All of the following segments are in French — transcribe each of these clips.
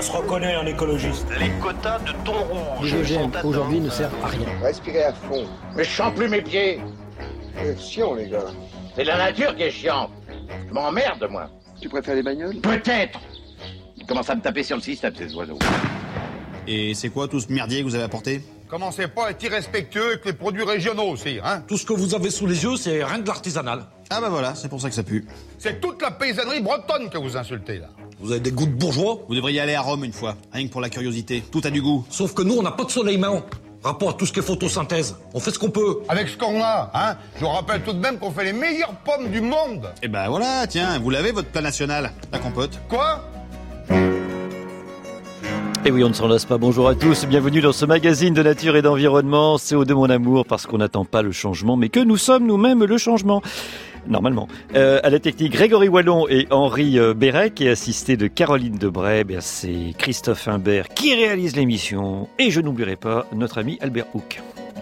se reconnaît en écologiste. Les quotas de thon rouge. Les OGM aujourd'hui ne servent à rien. Respirez à fond. Mais je sens plus mes pieds. C'est chiant, les gars. C'est la nature qui est chiante. Je m'emmerde, moi. Tu préfères les bagnoles ? Peut-être. Ils commencent à me taper sur le système, ces oiseaux. Et c'est quoi tout ce merdier que vous avez apporté ? Commencez pas à être irrespectueux avec les produits régionaux aussi, hein. Tout ce que vous avez sous les yeux, c'est rien de l'artisanal. Ah bah voilà, c'est pour ça que ça pue. C'est toute la paysannerie bretonne que vous insultez, là. Vous avez des goûts de bourgeois. Vous devriez aller à Rome une fois, rien que pour la curiosité. Tout a du goût. Sauf que nous, on n'a pas de soleil main. Rapport à tout ce qui est photosynthèse. On fait ce qu'on peut. Avec ce qu'on a, hein. Je vous rappelle tout de même qu'on fait les meilleures pommes du monde. Et bah voilà, tiens, vous l'avez votre plat national, la compote. Quoi ? Et oui, on ne s'en lasse pas. Bonjour à tous, bienvenue dans ce magazine de nature et d'environnement. CO2 mon amour, parce qu'on n'attend pas le changement, mais que nous sommes nous-mêmes le changement. Normalement. À la technique, Grégory Wallon et Henri Bérec, et assisté de Caroline Debray, c'est Christophe Imbert qui réalise l'émission. Et je n'oublierai pas notre ami Albert Houck.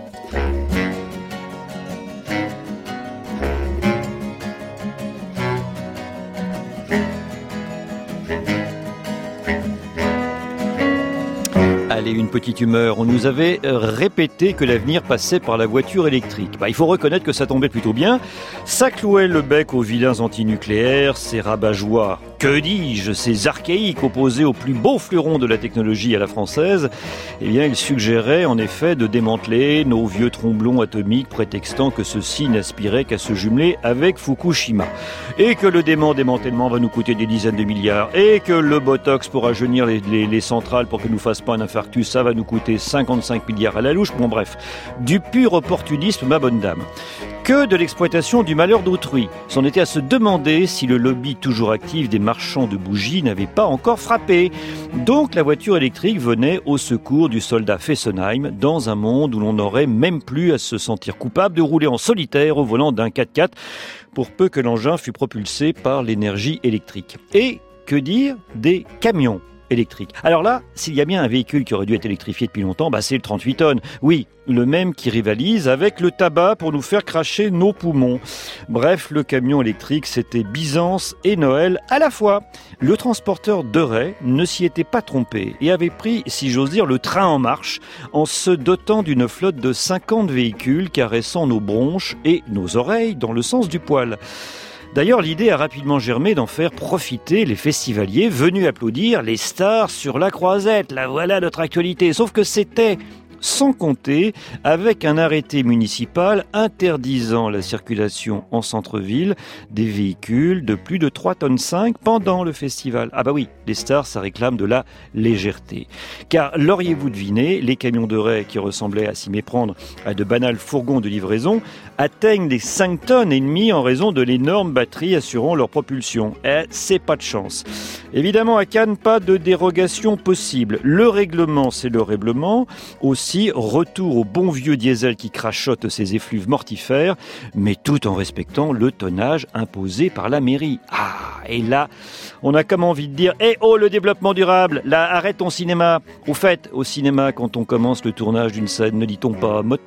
Allez, une petite humeur. On nous avait répété que l'avenir passait par la voiture électrique. Il faut reconnaître que ça tombait plutôt bien. Ça clouait le bec aux vilains antinucléaires, ces rabat-joie, que dis-je, ces archaïques opposés aux plus beaux fleurons de la technologie à la française. Eh bien, ils suggéraient en effet de démanteler nos vieux tromblons atomiques, prétextant que ceux-ci n'aspiraient qu'à se jumeler avec Fukushima. Et que le démantèlement va nous coûter des dizaines de milliards. Et que le Botox pour rajeunir les centrales pour que nous fasse pas un infarctus, ça va nous coûter 55 milliards à la louche. Bon bref, du pur opportunisme, ma bonne dame. Que de l'exploitation du malheur d'autrui. C'en était à se demander si le lobby toujours actif des marchands de bougies n'avait pas encore frappé. Donc la voiture électrique venait au secours du soldat Fessenheim dans un monde où l'on n'aurait même plus à se sentir coupable de rouler en solitaire au volant d'un 4x4 pour peu que l'engin fût propulsé par l'énergie électrique. Et que dire des camions électrique. Alors là, s'il y a bien un véhicule qui aurait dû être électrifié depuis longtemps, c'est le 38 tonnes. Oui, le même qui rivalise avec le tabac pour nous faire cracher nos poumons. Bref, le camion électrique, c'était Byzance et Noël à la fois. Le transporteur de Ray ne s'y était pas trompé et avait pris, si j'ose dire, le train en marche en se dotant d'une flotte de 50 véhicules caressant nos bronches et nos oreilles dans le sens du poil. D'ailleurs, l'idée a rapidement germé d'en faire profiter les festivaliers venus applaudir les stars sur la croisette. Là, voilà notre actualité. Sauf que c'était sans compter avec un arrêté municipal interdisant la circulation en centre-ville des véhicules de plus de 3,5 tonnes pendant le festival. Ah bah oui, les stars, ça réclame de la légèreté. Car l'auriez-vous deviné, les camions de Ray qui ressemblaient à s'y méprendre à de banals fourgons de livraison atteignent les 5,5 tonnes en raison de l'énorme batterie assurant leur propulsion. C'est pas de chance. Évidemment, à Cannes, pas de dérogation possible. Le règlement, c'est le règlement. Aussi, retour au bon vieux diesel qui crachote ses effluves mortifères, mais tout en respectant le tonnage imposé par la mairie. Ah, et là, on a comme envie de dire « Eh oh, le développement durable, là, arrête ton cinéma !» Au fait, au cinéma, quand on commence le tournage d'une scène, ne dit-on pas « moteur » ?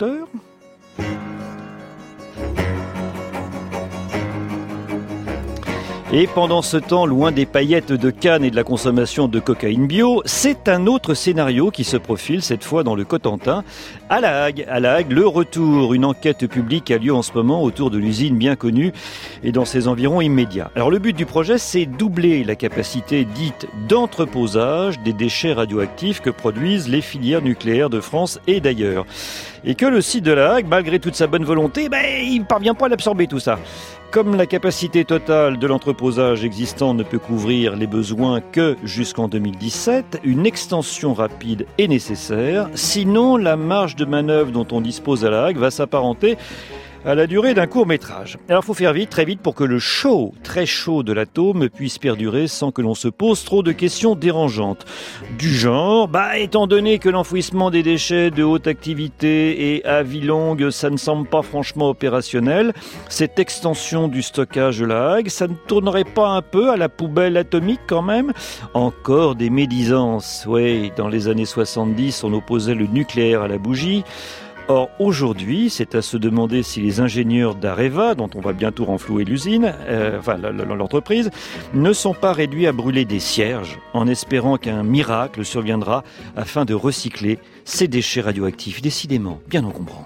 Et pendant ce temps, loin des paillettes de Cannes et de la consommation de cocaïne bio, c'est un autre scénario qui se profile, cette fois dans le Cotentin. À La Hague, le retour. Une enquête publique a lieu en ce moment autour de l'usine bien connue et dans ses environs immédiats. Alors le but du projet, c'est doubler la capacité dite d'entreposage des déchets radioactifs que produisent les filières nucléaires de France et d'ailleurs. Et que le site de La Hague, malgré toute sa bonne volonté, il ne parvient pas à l'absorber tout ça. Comme la capacité totale de l'entreposage existant ne peut couvrir les besoins que jusqu'en 2017, une extension rapide est nécessaire. Sinon, la marge de manœuvre dont on dispose à La Hague va s'apparenter à la durée d'un court-métrage. Alors, faut faire vite, très vite, pour que le chaud, très chaud de l'atome puisse perdurer sans que l'on se pose trop de questions dérangeantes. Du genre, étant donné que l'enfouissement des déchets de haute activité et à vie longue, ça ne semble pas franchement opérationnel, cette extension du stockage de La Hague, ça ne tournerait pas un peu à la poubelle atomique quand même ? Encore des médisances. Oui, dans les années 70, on opposait le nucléaire à la bougie. Or, aujourd'hui, c'est à se demander si les ingénieurs d'Areva, dont on va bientôt renflouer l'usine, l'entreprise, ne sont pas réduits à brûler des cierges en espérant qu'un miracle surviendra afin de recycler ces déchets radioactifs, décidément bien encombrants.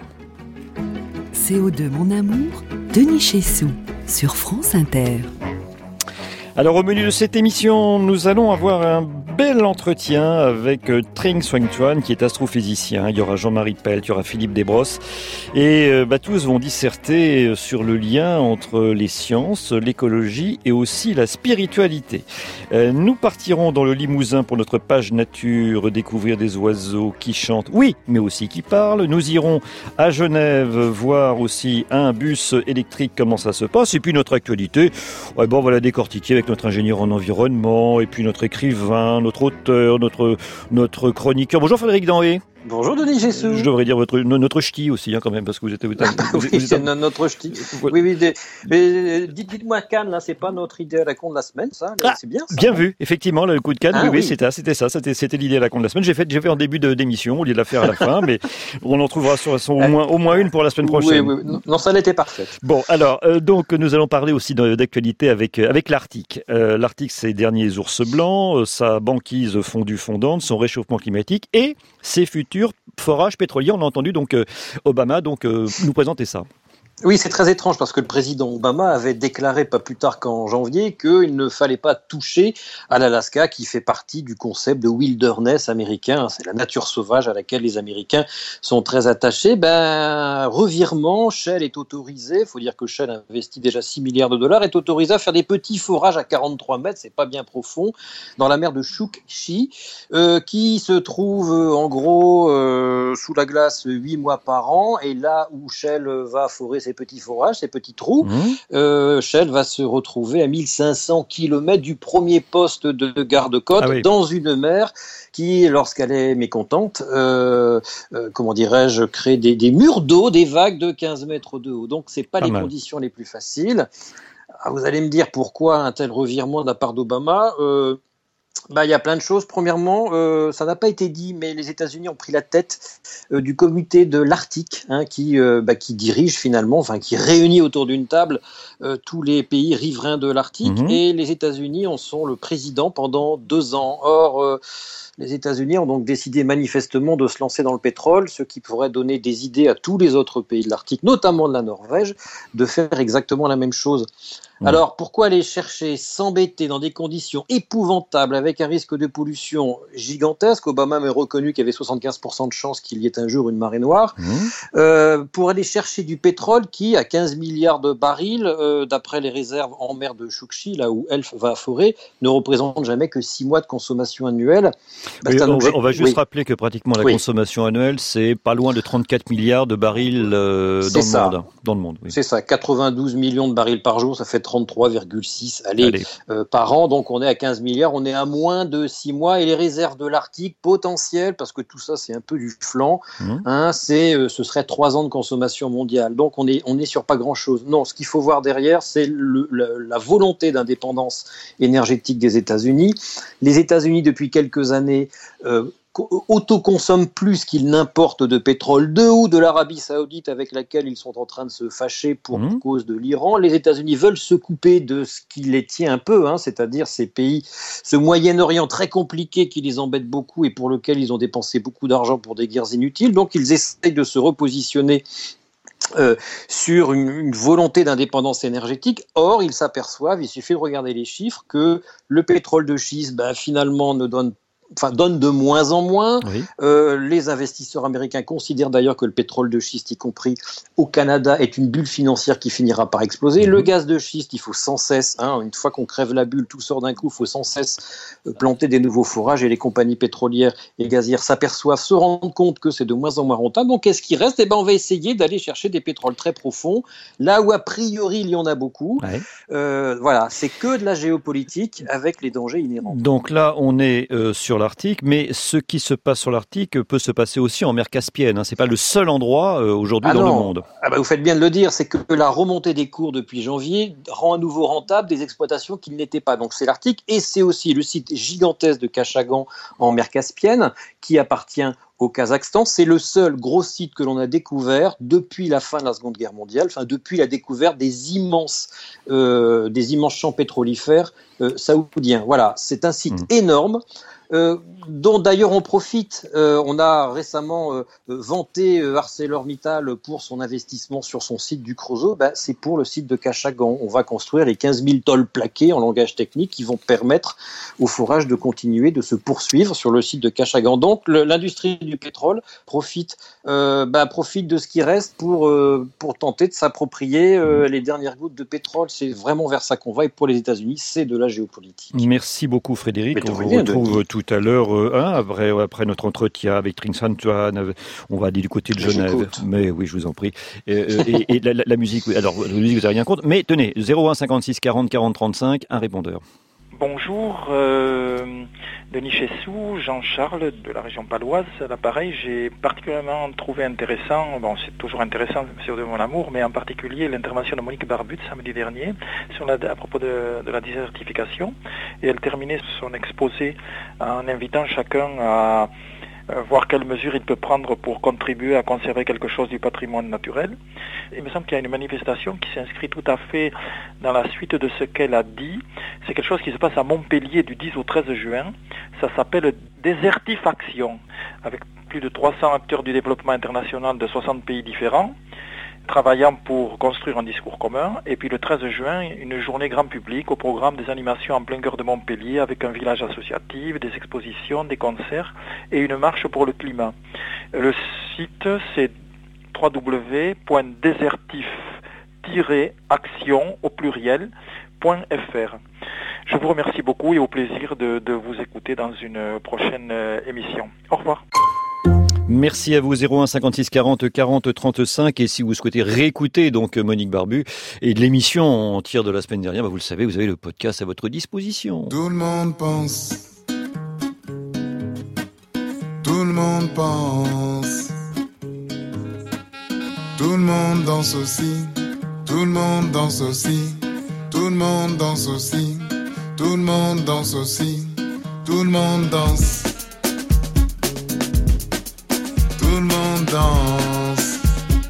CO2 mon amour, Denis Chessou, sur France Inter. Alors au menu de cette émission, nous allons avoir un bel entretien avec Trinh Xuan Tran qui est astrophysicien. Il y aura Jean-Marie Pelt, il y aura Philippe Desbrosses et tous vont disserter sur le lien entre les sciences, l'écologie et aussi la spiritualité. Nous partirons dans le Limousin pour notre page nature, découvrir des oiseaux qui chantent, oui, mais aussi qui parlent. Nous irons à Genève voir aussi un bus électrique, comment ça se passe. Et puis notre actualité, on va la décortiquer avec notre ingénieur en environnement, et puis notre écrivain, notre auteur, notre chroniqueur. Bonjour Frédéric Danhé. Bonjour Denis Chessou. Je devrais dire notre ch'ti aussi, quand même, parce que vous êtes c'est notre ch'ti. Oui, mais dites-moi Cannes, là, c'est pas notre idée à la con de la semaine, ça. C'est bien ça. Bien vu, effectivement, le coup de Cannes, oui, c'était ça, c'était l'idée à la con de la semaine. J'ai fait en début d'émission, au lieu de la faire à la fin, mais on en trouvera au moins une pour la semaine prochaine. Oui. Non, ça l'était parfait. Bon, alors, donc, nous allons parler aussi d'actualité avec l'Arctique. L'Arctique, ses derniers ours blancs, sa banquise fondue-fondante, son réchauffement climatique et ses futurs forages pétroliers. On a entendu donc Obama nous présenter ça. Oui, c'est très étrange parce que le président Obama avait déclaré pas plus tard qu'en janvier qu'il ne fallait pas toucher à l'Alaska qui fait partie du concept de wilderness américain. C'est la nature sauvage à laquelle les Américains sont très attachés. Revirement, Shell est autorisé, il faut dire que Shell investit déjà 6 milliards de dollars, est autorisé à faire des petits forages à 43 mètres, c'est pas bien profond, dans la mer de Chukchi, qui se trouve en gros sous la glace 8 mois par an, et là où Shell va forer ces petits forages, ces petits trous, Shell va se retrouver à 1500 km du premier poste de garde-côte dans une mer qui, lorsqu'elle est mécontente, crée des murs d'eau, des vagues de 15 mètres de haut. Donc, c'est pas les conditions les plus faciles. Vous allez me dire pourquoi un tel revirement de la part d'Obama. Il y a plein de choses. Premièrement, ça n'a pas été dit, mais les États-Unis ont pris la tête du comité de l'Arctique, qui dirige finalement, qui réunit autour d'une table tous les pays riverains de l'Arctique, et les États-Unis en sont le président pendant 2 ans. Or, les États-Unis ont donc décidé manifestement de se lancer dans le pétrole, ce qui pourrait donner des idées à tous les autres pays de l'Arctique, notamment de la Norvège, de faire exactement la même chose. Alors, pourquoi aller chercher, s'embêter dans des conditions épouvantables avec un risque de pollution gigantesque? Obama avait reconnu qu'il y avait 75% de chances qu'il y ait un jour une marée noire. Pour aller chercher du pétrole qui, à 15 milliards de barils, d'après les réserves en mer de Chukchi, là où Elf va forer, ne représente jamais que 6 mois de consommation annuelle. On va juste rappeler que pratiquement la consommation annuelle, c'est pas loin de 34 milliards de barils dans le monde. Oui. C'est ça, 92 millions de barils par jour, ça fait 33,6 par an, donc on est à 15 milliards, on est à moins de 6 mois, et les réserves de l'Arctique potentielles, parce que tout ça c'est un peu du flan, ce serait 3 ans de consommation mondiale, donc on est sur pas grand chose. Non, ce qu'il faut voir derrière, c'est la volonté d'indépendance énergétique des États-Unis. Les États-Unis depuis quelques années autoconsomment plus qu'ils n'importent de pétrole de l'Arabie Saoudite, avec laquelle ils sont en train de se fâcher pour cause de l'Iran. Les États-Unis veulent se couper de ce qui les tient un peu, c'est-à-dire ces pays, ce Moyen-Orient très compliqué qui les embête beaucoup et pour lequel ils ont dépensé beaucoup d'argent pour des guerres inutiles. Donc ils essayent de se repositionner sur une volonté d'indépendance énergétique. Or, ils s'aperçoivent, il suffit de regarder les chiffres, que le pétrole de schiste, finalement, donne de moins en moins. Les investisseurs américains considèrent d'ailleurs que le pétrole de schiste, y compris au Canada, est une bulle financière qui finira par exploser. Le gaz de schiste, il faut sans cesse, une fois qu'on crève la bulle, tout sort d'un coup, il faut sans cesse planter des nouveaux forages, et les compagnies pétrolières et gazières se rendent compte que c'est de moins en moins rentable. Donc qu'est-ce qui reste? On va essayer d'aller chercher des pétroles très profonds, là où a priori il y en a beaucoup. C'est que de la géopolitique avec les dangers inhérents. Donc là, on est sur l'Arctique, mais ce qui se passe sur l'Arctique peut se passer aussi en mer Caspienne. C'est pas le seul endroit aujourd'hui dans le monde. Vous faites bien de le dire, c'est que la remontée des cours depuis janvier rend à nouveau rentable des exploitations qui ne l'étaient pas. Donc c'est l'Arctique, et c'est aussi le site gigantesque de Kashagan en mer Caspienne qui appartient au Kazakhstan. C'est le seul gros site que l'on a découvert depuis la fin de la Seconde Guerre mondiale, depuis la découverte des immenses champs pétrolifères saoudiens. Voilà, c'est un site énorme. Dont d'ailleurs on profite. On a récemment vanté ArcelorMittal pour son investissement sur son site du Creusot. C'est pour le site de Kashagan. On va construire les 15 000 tôles plaquées en langage technique qui vont permettre au forage de continuer de se poursuivre sur le site de Kashagan. Donc l'industrie du pétrole profite de ce qui reste pour tenter de s'approprier les dernières gouttes de pétrole. C'est vraiment vers ça qu'on va, et pour les États-Unis, c'est de la géopolitique. Merci beaucoup Frédéric. On vous retrouve tout à l'heure après notre entretien avec Trinh-San. On va aller du côté de Genève. Mais oui, je vous en prie. Et la musique, alors la musique, vous n'avez rien contre. Mais tenez, 01 56 40 40 35, un répondeur. Bonjour, Denis Chessou, Jean-Charles de la région paloise. À l'appareil, j'ai particulièrement trouvé intéressant, c'est toujours intéressant, CO2 mon amour, mais en particulier l'intervention de Monique Barbude samedi dernier à propos de la désertification. Et elle terminait son exposé en invitant chacun à voir quelles mesures il peut prendre pour contribuer à conserver quelque chose du patrimoine naturel. Il me semble qu'il y a une manifestation qui s'inscrit tout à fait dans la suite de ce qu'elle a dit. C'est quelque chose qui se passe à Montpellier du 10 au 13 juin. Ça s'appelle Désertifaction, avec plus de 300 acteurs du développement international de 60 pays différents, travaillant pour construire un discours commun. Et puis le 13 juin, une journée grand public au programme des animations en plein cœur de Montpellier, avec un village associatif, des expositions, des concerts et une marche pour le climat. Le site, c'est www.désertif-action au pluriel.fr. Je vous remercie beaucoup et au plaisir de vous écouter dans une prochaine émission. Au revoir. Merci à vous, 01 56 40 40 35, et si vous souhaitez réécouter donc Monique Barbu et de l'émission entière de la semaine dernière, vous le savez, vous avez le podcast à votre disposition. Tout le monde pense. Tout le monde pense. Tout le monde danse aussi. Tout le monde danse aussi. Tout le monde danse aussi. Tout le monde danse aussi. Tout le monde danse. Tout le monde danse.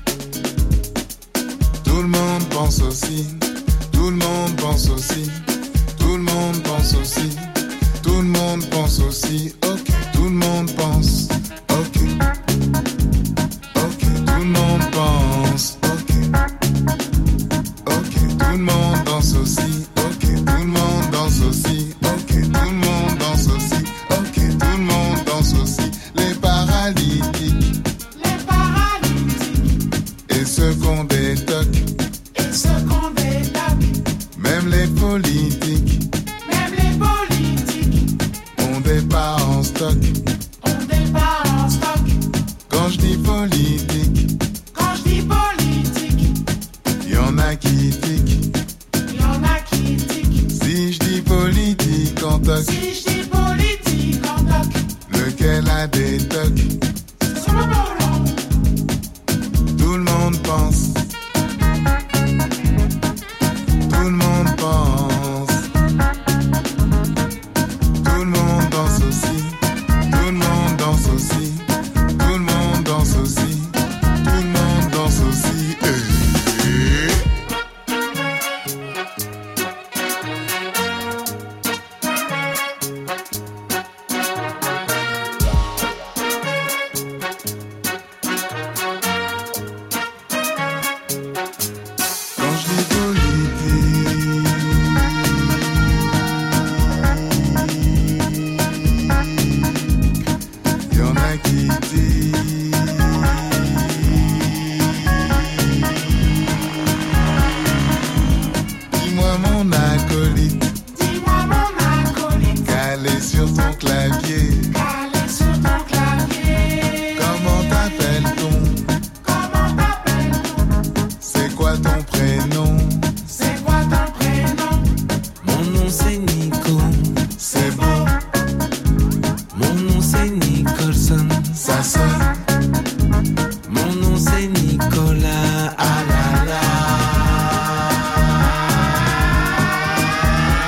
Tout le monde pense aussi. Tout le monde pense aussi. Tout le monde pense aussi. Tout le monde pense aussi. Ok, tout le monde pense. Ok. Ok, tout le monde pense. Ok. Ok, tout le monde danse aussi. Ok, tout le monde danse aussi. Ok, tout le monde danse aussi. Ok, tout le monde danse aussi. Les paralytiques. Les paralytiques. Et ceux qu'on détoque. Et ceux qu'on détoque. Même les politiques. Même les politiques. On départ en stock. On départ en stock. Quand je dis politique. Quand je dis politique. Y'en a qui tiquent. Y'en a qui tiquent. Si je dis politique en toc. Si je dis politique en toc. Lequel a des tocs? Tout le monde pense. Tout le monde pense. Tout le monde danse aussi. Tout le monde danse aussi. Tout le monde danse aussi. Tout le monde danse aussi. Quand je dis politique, y'en a qui disent. Dis-moi mon acolyte. Dis-moi mon acolyte. Calé sur ton clavier. Calé sur ton clavier. Comment t'appelle-t-on? Comment t'appelle-t-on? C'est quoi ton prénom? C'est quoi ton prénom? Mon nom c'est Nico. C'est beau. Mon nom c'est Nicholson. Ça sonne. Mon nom c'est Nicolas. Ah là là.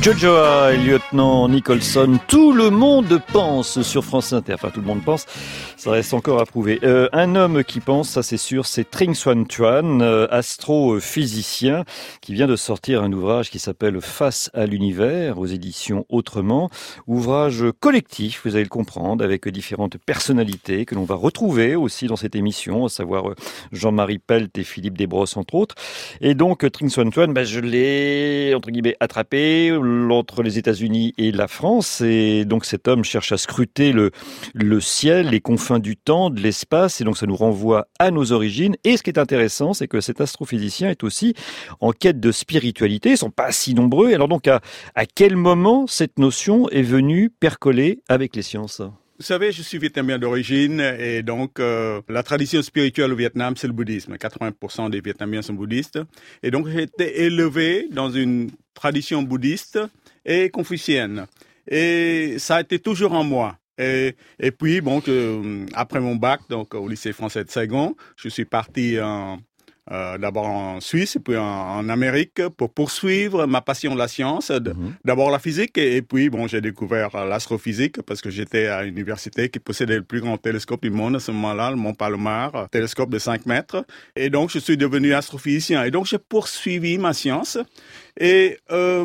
Jojoa et lieutenant Nicholson, tout le monde pense sur France Inter. Enfin, tout le monde pense, ça reste encore à prouver. Un homme qui pense, ça c'est sûr, c'est Trinh Xuan Tuan, astrophysicien, qui vient de sortir un ouvrage qui s'appelle Face à l'univers, aux éditions Autrement. Ouvrage collectif, vous allez le comprendre, avec différentes personnalités que l'on va retrouver aussi dans cette émission, à savoir Jean-Marie Pelt et Philippe Desbrosses, entre autres. Et donc, Trinh Xuan Tuan, je l'ai, entre guillemets, attrapé entre les États-Unis et la France. Et donc, cet homme cherche à scruter le ciel, les confins du temps, de l'espace. Et donc, ça nous renvoie à nos origines. Et ce qui est intéressant, c'est que cet astrophysicien est aussi en quête de spiritualité. Ils ne sont pas si nombreux. Et alors donc, à quel moment cette notion est venue percoler avec les sciences ? Vous savez, je suis vietnamien d'origine et donc la tradition spirituelle au Vietnam, c'est le bouddhisme. 80% des Vietnamiens sont bouddhistes. Et donc, j'ai été élevé dans une tradition bouddhiste et confucienne. Et ça a été toujours en moi. Et puis, après mon bac, donc au lycée français de Saigon, je suis parti d'abord en Suisse et puis en Amérique pour poursuivre ma passion de la science. D'abord la physique et puis j'ai découvert l'astrophysique parce que j'étais à une université qui possédait le plus grand télescope du monde à ce moment-là, le Mont Palomar, télescope de 5 mètres. Et donc je suis devenu astrophysicien. Et donc j'ai poursuivi ma science. Et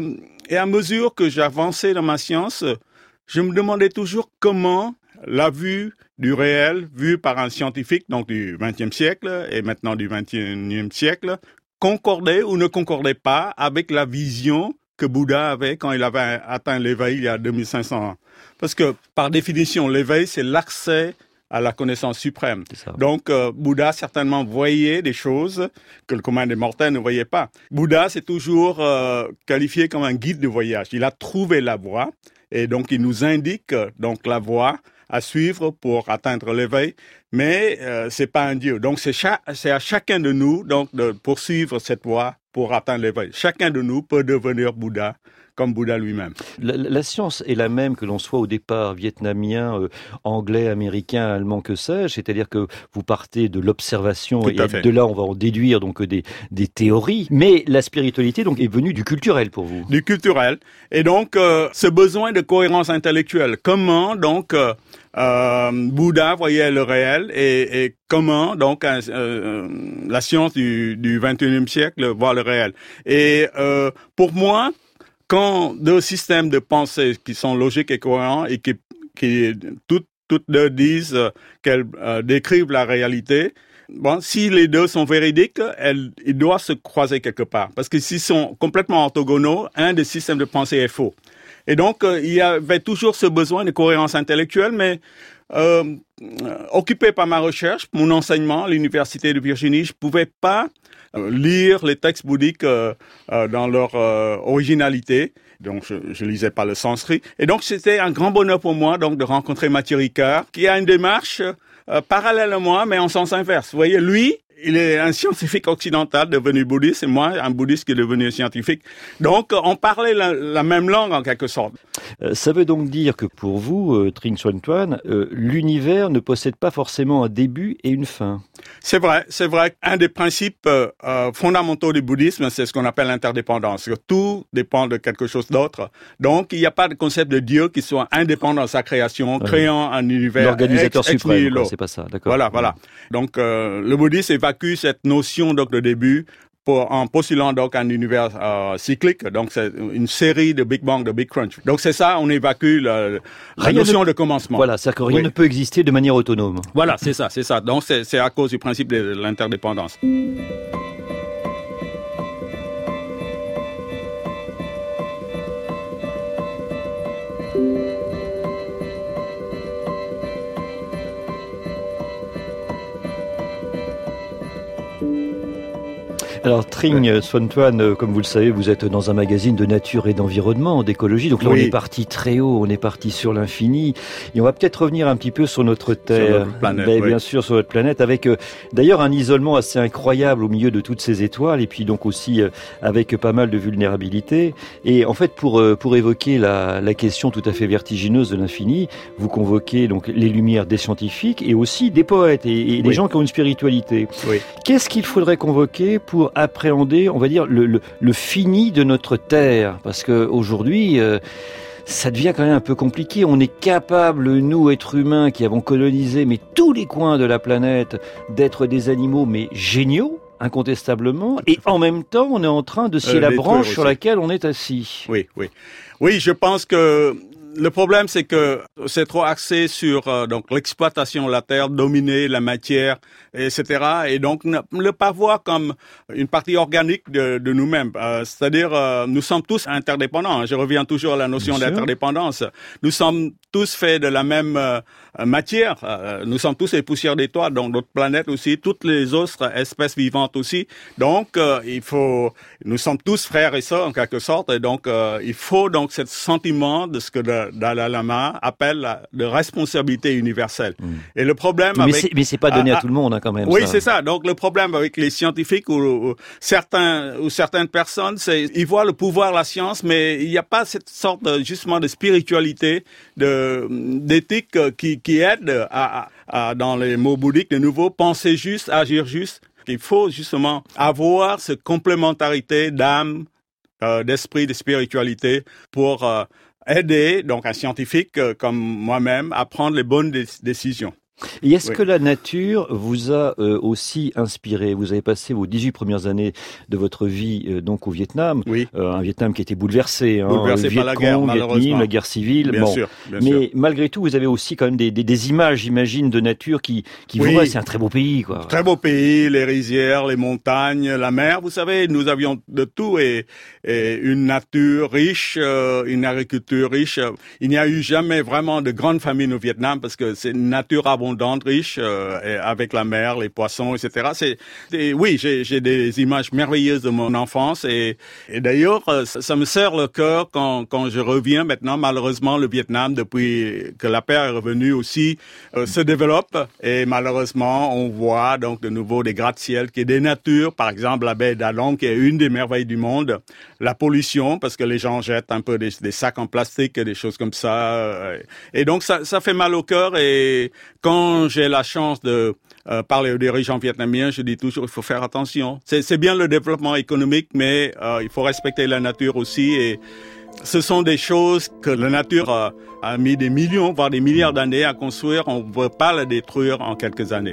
à mesure que j'avançais dans ma science, je me demandais toujours comment la vue du réel, vue par un scientifique, donc du XXe siècle et maintenant du XXIe siècle, concordait ou ne concordait pas avec la vision que Bouddha avait quand il avait atteint l'éveil il y a 2500 ans. Parce que, par définition, l'éveil, c'est l'accès à la connaissance suprême. Donc, Bouddha certainement voyait des choses que le commun des mortels ne voyait pas. Bouddha s'est toujours qualifié comme un guide de voyage. Il a trouvé la voie et donc il nous indique donc la voie à suivre pour atteindre l'éveil, mais c'est pas un Dieu. Donc c'est à chacun de nous donc de poursuivre cette voie pour atteindre l'éveil. Chacun de nous peut devenir Bouddha, comme Bouddha lui-même. La science est la même que l'on soit au départ vietnamien, anglais, américain, allemand, que sais-je. C'est-à-dire que vous partez de l'observation et de là on va en déduire donc des théories. Mais la spiritualité donc est venue du culturel pour vous. Du culturel. Et donc ce besoin de cohérence intellectuelle. Comment donc Bouddha voyait le réel et comment donc la science du 21e siècle voit le réel. Et pour moi, quand deux systèmes de pensée qui sont logiques et cohérents et qui toutes deux disent qu'elles décrivent la réalité, si les deux sont véridiques, ils doivent se croiser quelque part. Parce que s'ils sont complètement orthogonaux, un des systèmes de pensée est faux. Et donc, il y avait toujours ce besoin de cohérence intellectuelle, mais occupé par ma recherche, mon enseignement à l'Université de Virginie, je pouvais pas lire les textes bouddhiques dans leur originalité. Donc, je lisais pas le sanskrit. Et donc, c'était un grand bonheur pour moi donc de rencontrer Mathieu Ricard, qui a une démarche parallèle à moi, mais en sens inverse. Vous voyez, lui, il est un scientifique occidental devenu bouddhiste et moi, un bouddhiste qui est devenu scientifique. Donc, on parlait la même langue en quelque sorte. Ça veut donc dire que pour vous, Trinh Xuan Tuan, l'univers ne possède pas forcément un début et une fin. C'est vrai. Un des principes fondamentaux du bouddhisme, c'est ce qu'on appelle l'interdépendance. Que tout dépend de quelque chose d'autre. Donc, il n'y a pas de concept de Dieu qui soit indépendant de sa création, créant un univers. L'organisateur suprême, c'est pas ça, d'accord. Voilà. Donc, le bouddhisme évacue cette notion donc de début en postulant donc un univers cyclique. Donc, c'est une série de Big Bang, de Big Crunch. Donc, c'est ça, on évacue la notion de commencement. Voilà, c'est-à-dire que rien ne peut exister de manière autonome. Voilà, c'est ça. Donc, c'est à cause du principe de l'interdépendance. Alors, Trinh Xuan Tuan, comme vous le savez, vous êtes dans un magazine de nature et d'environnement, d'écologie. Donc là, on est parti très haut, on est parti sur l'infini. Et on va peut-être revenir un petit peu sur notre Terre. Sur notre planète, bien sûr, sur notre planète, avec d'ailleurs un isolement assez incroyable au milieu de toutes ces étoiles, et puis donc aussi avec pas mal de vulnérabilité. Et en fait, pour évoquer la question tout à fait vertigineuse de l'infini, vous convoquez donc les lumières des scientifiques et aussi des poètes et des gens qui ont une spiritualité. Qu'est-ce qu'il faudrait convoquer pour appréhender, on va dire, le fini de notre Terre. Parce qu'aujourd'hui, ça devient quand même un peu compliqué. On est capable, nous, êtres humains, qui avons colonisé mais tous les coins de la planète, d'être des animaux mais géniaux, incontestablement, et en même temps, on est en train de scier la branche sur laquelle on est assis. Oui, je pense que le problème, c'est que c'est trop axé sur donc l'exploitation de la terre, dominer la matière, etc. Et donc ne pas voir comme une partie organique de nous-mêmes. C'est-à-dire, nous sommes tous interdépendants. Je reviens toujours à la notion d'interdépendance. Nous sommes tous faits de la même matière. Nous sommes tous les poussières d'étoiles, donc notre planète aussi, toutes les autres espèces vivantes aussi. Donc, nous sommes tous frères et sœurs en quelque sorte. Et donc, il faut donc ce sentiment de ce que Dalai Lama appelle de responsabilité universelle. Et le problème mais c'est pas donné à tout le monde, hein, quand même. Oui, c'est ça. Donc le problème avec les scientifiques ou certaines personnes, c'est ils voient le pouvoir de la science, mais il n'y a pas cette sorte justement de spiritualité, d'éthique qui aide à dans les mots bouddhiques de nouveau penser juste, agir juste. Il faut justement avoir cette complémentarité d'âme, d'esprit, de spiritualité pour aider donc un scientifique comme moi-même à prendre les bonnes décisions. Et est-ce que la nature vous a aussi inspiré? Vous avez passé vos 18 premières années de votre vie donc au Vietnam, un Vietnam qui était bouleversé, par la guerre, malheureusement. La guerre civile. Bien sûr. Malgré tout, vous avez aussi quand même des images, j'imagine, de nature qui vous voient. C'est un très beau pays, quoi. Très beau pays, les rizières, les montagnes, la mer. Vous savez, nous avions de tout et une nature riche, une agriculture riche. Il n'y a eu jamais vraiment de grande famine au Vietnam parce que c'est une nature abondante, riche, avec la mer, les poissons, etc. J'ai des images merveilleuses de mon enfance et d'ailleurs, ça me serre le cœur quand je reviens maintenant. Malheureusement, le Vietnam, depuis que la paix est revenue aussi, se développe et malheureusement, on voit donc de nouveau des gratte-ciel qui est des natures, par exemple la baie d'Along qui est une des merveilles du monde, la pollution parce que les gens jettent un peu des sacs en plastique et des choses comme ça et donc ça fait mal au cœur et quand j'ai la chance de parler aux dirigeants vietnamiens, je dis toujours il faut faire attention. C'est bien le développement économique, mais il faut respecter la nature aussi. Et ce sont des choses que la nature a mis des millions, voire des milliards d'années à construire. On ne veut pas la détruire en quelques années.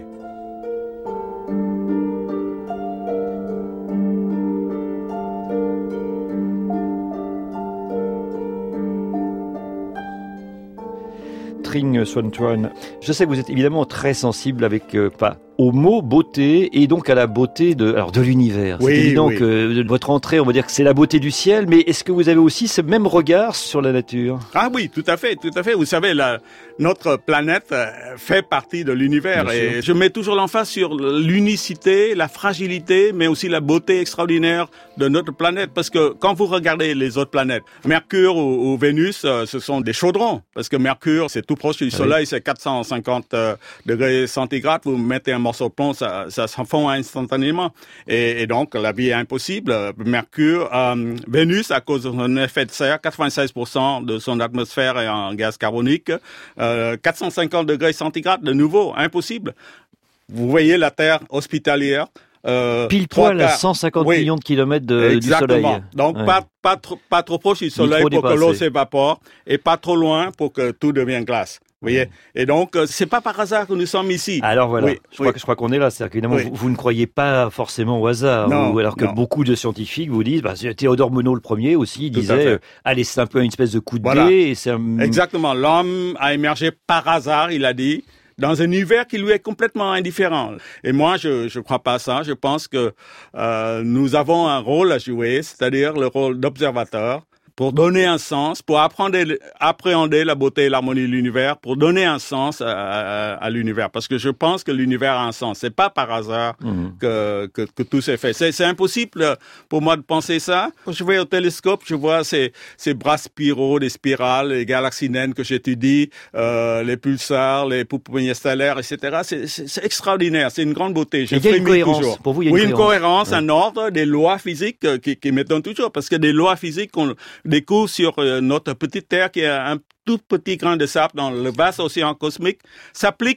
Trinh Xuan Tran, je sais que vous êtes évidemment très sensible avec au mot beauté et donc à la beauté de l'univers. C'est évident que votre entrée, on va dire que c'est la beauté du ciel, mais est-ce que vous avez aussi ce même regard sur la nature? Ah oui, tout à fait. Vous savez, notre planète fait partie de l'univers et je mets toujours l'emphase sur l'unicité, la fragilité, mais aussi la beauté extraordinaire de notre planète parce que quand vous regardez les autres planètes, Mercure ou Vénus, ce sont des chaudrons parce que Mercure, c'est tout proche du Soleil, c'est 450 degrés centigrades, vous mettez un morceau de plomb, ça s'en fond instantanément. Et donc, la vie est impossible. Mercure, Vénus, à cause de son effet de serre, 96% de son atmosphère est en gaz carbonique. 450 degrés centigrades, de nouveau, impossible. Vous voyez la Terre hospitalière. Pile poil à 150 millions de kilomètres du Soleil. Donc, pas trop proche du Soleil pour que l'eau s'évapore et pas trop loin pour que tout devienne glace. Vous voyez? Et donc, c'est pas par hasard que nous sommes ici. Alors voilà, je crois qu'on est là. C'est-à-dire qu'évidemment, vous ne croyez pas forcément au hasard. Alors que beaucoup de scientifiques vous disent, Théodore Monod le premier aussi disait, allez, c'est un peu une espèce de coup de dé. Exactement. L'homme a émergé par hasard, il a dit, dans un univers qui lui est complètement indifférent. Et moi, je crois pas à ça. Je pense que nous avons un rôle à jouer, c'est-à-dire le rôle d'observateur, pour donner un sens, pour appréhender la beauté et l'harmonie de l'univers, pour donner un sens à l'univers. Parce que je pense que l'univers a un sens. C'est pas par hasard que tout s'est fait. C'est impossible pour moi de penser ça. Quand je vais au télescope, je vois ces bras spiraux, des spirales, les galaxies naines que j'étudie, les pulsars, les pouponniers stellaires, etc. C'est extraordinaire. C'est une grande beauté. Il y a une cohérence. Toujours. Pour vous, il y a une cohérence, un ordre, des lois physiques qui m'étonnent toujours. Parce que des lois physiques découvre sur notre petite Terre qui est un tout petit grain de sable dans le vaste océan cosmique s'applique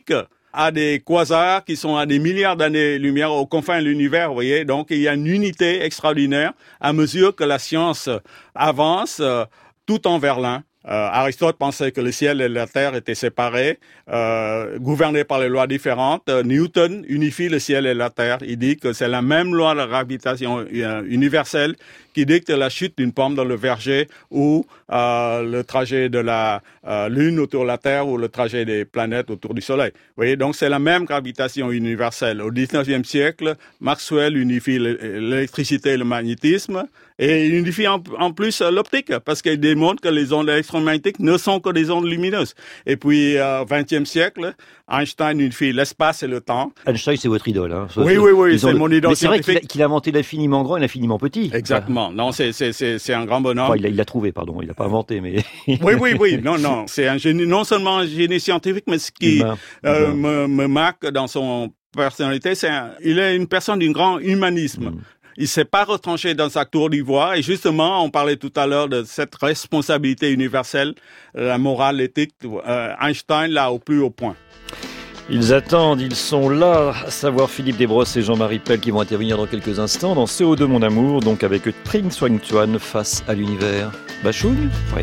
à des quasars qui sont à des milliards d'années-lumière aux confins de l'univers, vous voyez. Donc, il y a une unité extraordinaire à mesure que la science avance tout en vers l'un. Aristote pensait que le ciel et la terre étaient séparés, gouvernés par les lois différentes. Newton unifie le ciel et la terre. Il dit que c'est la même loi de la gravitation universelle qui dicte la chute d'une pomme dans le verger ou le trajet de la Lune autour de la Terre ou le trajet des planètes autour du Soleil. Vous voyez, donc c'est la même gravitation universelle. Au 19e siècle, Maxwell unifie l'électricité et le magnétisme et il unifie en plus l'optique parce qu'il démontre que les ondes électromagnétiques ne sont que des ondes lumineuses. Et puis, au 20e siècle, Einstein unifie l'espace et le temps. Einstein, c'est votre idole. Hein. Oui, c'est mon idole scientifique. C'est vrai qu'il a inventé l'infiniment grand et l'infiniment petit. Exactement. Non, c'est un grand bonhomme. Enfin, il l'a trouvé, pardon. Il l'a pas inventé, mais. Oui. Non. C'est un génie, non seulement un génie scientifique, mais ce qui me marque dans son personnalité, il est une personne d'un grand humanisme. Il s'est pas retranché dans sa tour d'ivoire et justement, on parlait tout à l'heure de cette responsabilité universelle, la morale, l'éthique. Einstein l'a au plus haut point. Ils attendent, ils sont là, à savoir Philippe Desbrosses et Jean-Marie Pell qui vont intervenir dans quelques instants dans CO2 Mon Amour, donc avec Trinh Xuan Tuan face à l'univers. Bachoun ? Oui.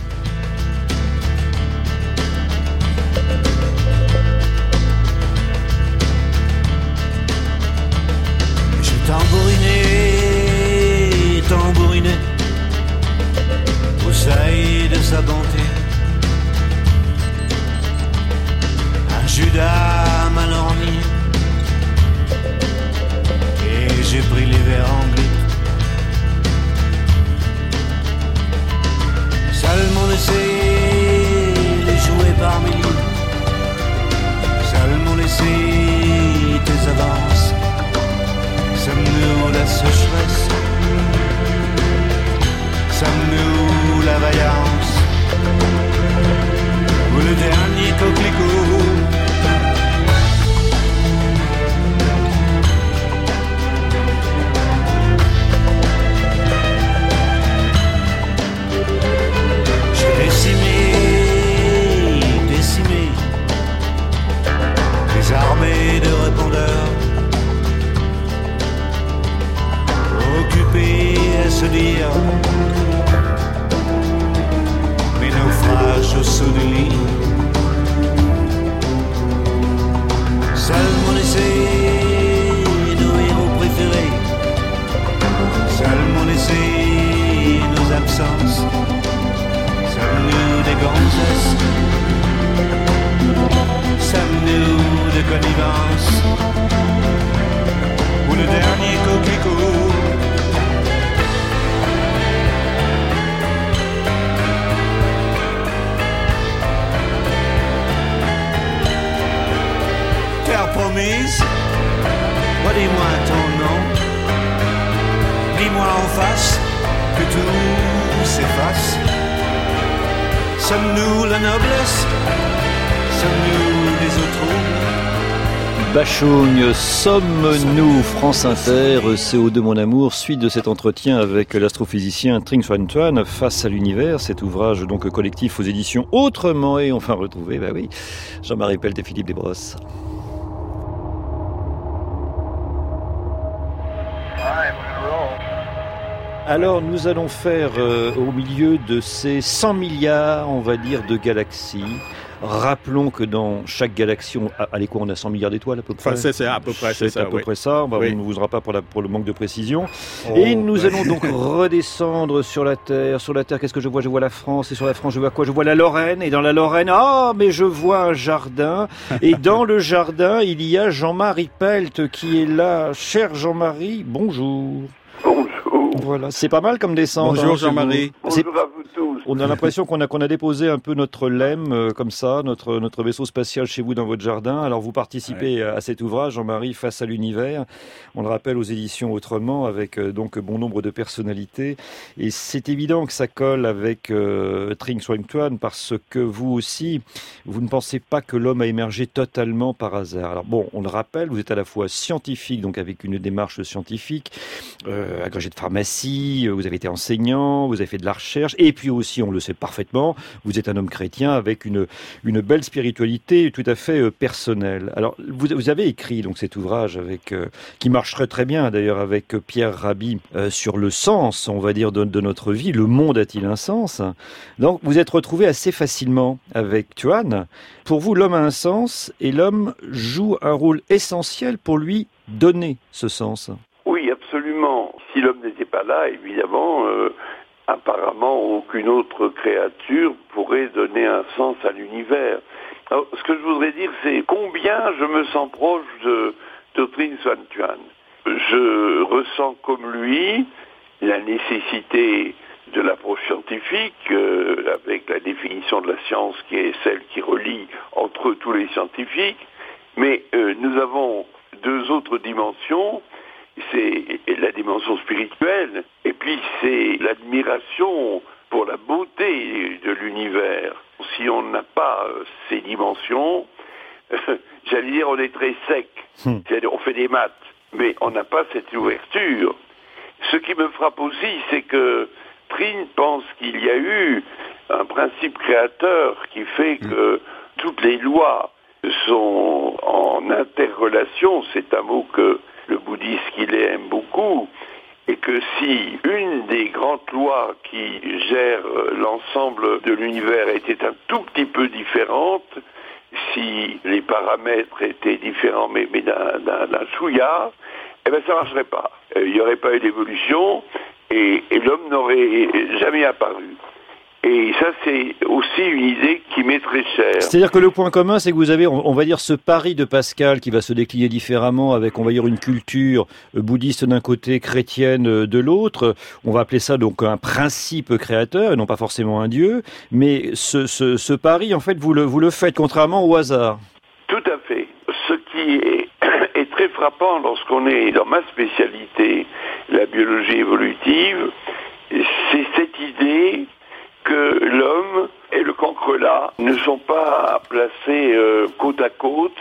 Tambouriné au seuil de sa bonté, un Judas mal orni, et j'ai pris les verres en grippe. Seulement laissé les jouer par milliers, seulement laissé tes avances, sommes-nous la sécheresse? Sommes-nous la vaillance ou le dernier coquelicot? J'ai décimé des armées de répondeurs, occupés à se dire naufrage au saut du lit. Seul mon essai, nos héros préférés. Seul mon essai, nos absences. Sommes-nous des gonzesses? Sommes-nous de connivence? Ou le dernier coquelicot? Promise, redis-moi ton nom, dis-moi en face que tout s'efface. Sommes-nous la noblesse? Sommes-nous des autres? Bachoun, sommes-nous France Inter, CO2 Mon Amour, suite de cet entretien avec l'astrophysicien Trinh Xuan Tuan face à l'univers, cet ouvrage donc collectif aux éditions Autrement et enfin retrouvé, Jean-Marie Pell et Philippe Desbrosses. Alors, nous allons faire au milieu de ces 100 milliards, on va dire, de galaxies. Rappelons que dans chaque galaxie, allez quoi, on a 100 milliards d'étoiles à peu près. Enfin, c'est à peu près, c'est ça. À peu près ça. On ne vous aura pas pour le manque de précision. Oh, et nous allons donc redescendre sur la Terre. Sur la Terre, qu'est-ce que je vois? Je vois la France. Et sur la France, je vois quoi? Je vois la Lorraine. Et dans la Lorraine, mais je vois un jardin. Et dans le jardin, il y a Jean-Marie Pelt qui est là. Cher Jean-Marie, bonjour. Bonjour. Voilà, c'est pas mal comme descente. Bonjour Jean-Marie. Bonjour à vous tous. On a l'impression qu'on a déposé un peu notre lemme comme ça, notre vaisseau spatial chez vous dans votre jardin. Alors vous participez à cet ouvrage, Jean-Marie, Face à l'univers. On le rappelle aux éditions Autrement avec donc bon nombre de personnalités. Et c'est évident que ça colle avec Trinh Xuan Tuan parce que vous aussi, vous ne pensez pas que l'homme a émergé totalement par hasard. Alors bon, on le rappelle, vous êtes à la fois scientifique, donc avec une démarche scientifique, agrégé de pharmacie, diplomatie, vous avez été enseignant, vous avez fait de la recherche, et puis aussi, on le sait parfaitement, vous êtes un homme chrétien avec une belle spiritualité tout à fait personnelle. Alors, vous avez écrit donc cet ouvrage qui marcherait très bien d'ailleurs avec Pierre Rabhi sur le sens, on va dire, de notre vie. Le monde a-t-il un sens? Donc, vous êtes retrouvé assez facilement avec Tuan. Pour vous, l'homme a un sens et l'homme joue un rôle essentiel pour lui donner ce sens. Oui, absolument. Si l'homme n'était pas là, évidemment, apparemment, aucune autre créature pourrait donner un sens à l'univers. Alors, ce que je voudrais dire, c'est combien je me sens proche de Trinh Xuan Tuan. Je ressens comme lui la nécessité de l'approche scientifique, avec la définition de la science qui est celle qui relie entre tous les scientifiques, mais nous avons deux autres dimensions, c'est la dimension spirituelle, et puis c'est l'admiration pour la beauté de l'univers. Si on n'a pas ces dimensions, j'allais dire on est très sec, c'est-à-dire on fait des maths, mais on n'a pas cette ouverture. Ce qui me frappe aussi, c'est que Trinh pense qu'il y a eu un principe créateur qui fait que toutes les lois sont en interrelation, c'est un mot que le bouddhiste qu'il aime beaucoup, et que si une des grandes lois qui gère l'ensemble de l'univers était un tout petit peu différente, si les paramètres étaient différents mais d'un chouïa, eh ben ça marcherait pas. Il n'y aurait pas eu d'évolution et l'homme n'aurait jamais apparu. Et ça, c'est aussi une idée qui m'est très chère. C'est-à-dire que le point commun, c'est que vous avez, on va dire, ce pari de Pascal qui va se décliner différemment avec, on va dire, une culture bouddhiste d'un côté, chrétienne de l'autre. On va appeler ça donc un principe créateur et non pas forcément un dieu. Mais ce pari, en fait, vous le faites contrairement au hasard. Tout à fait. Ce qui est très frappant lorsqu'on est dans ma spécialité, la biologie évolutive, c'est cette idée que l'homme et le cancrelat ne sont pas placés côte à côte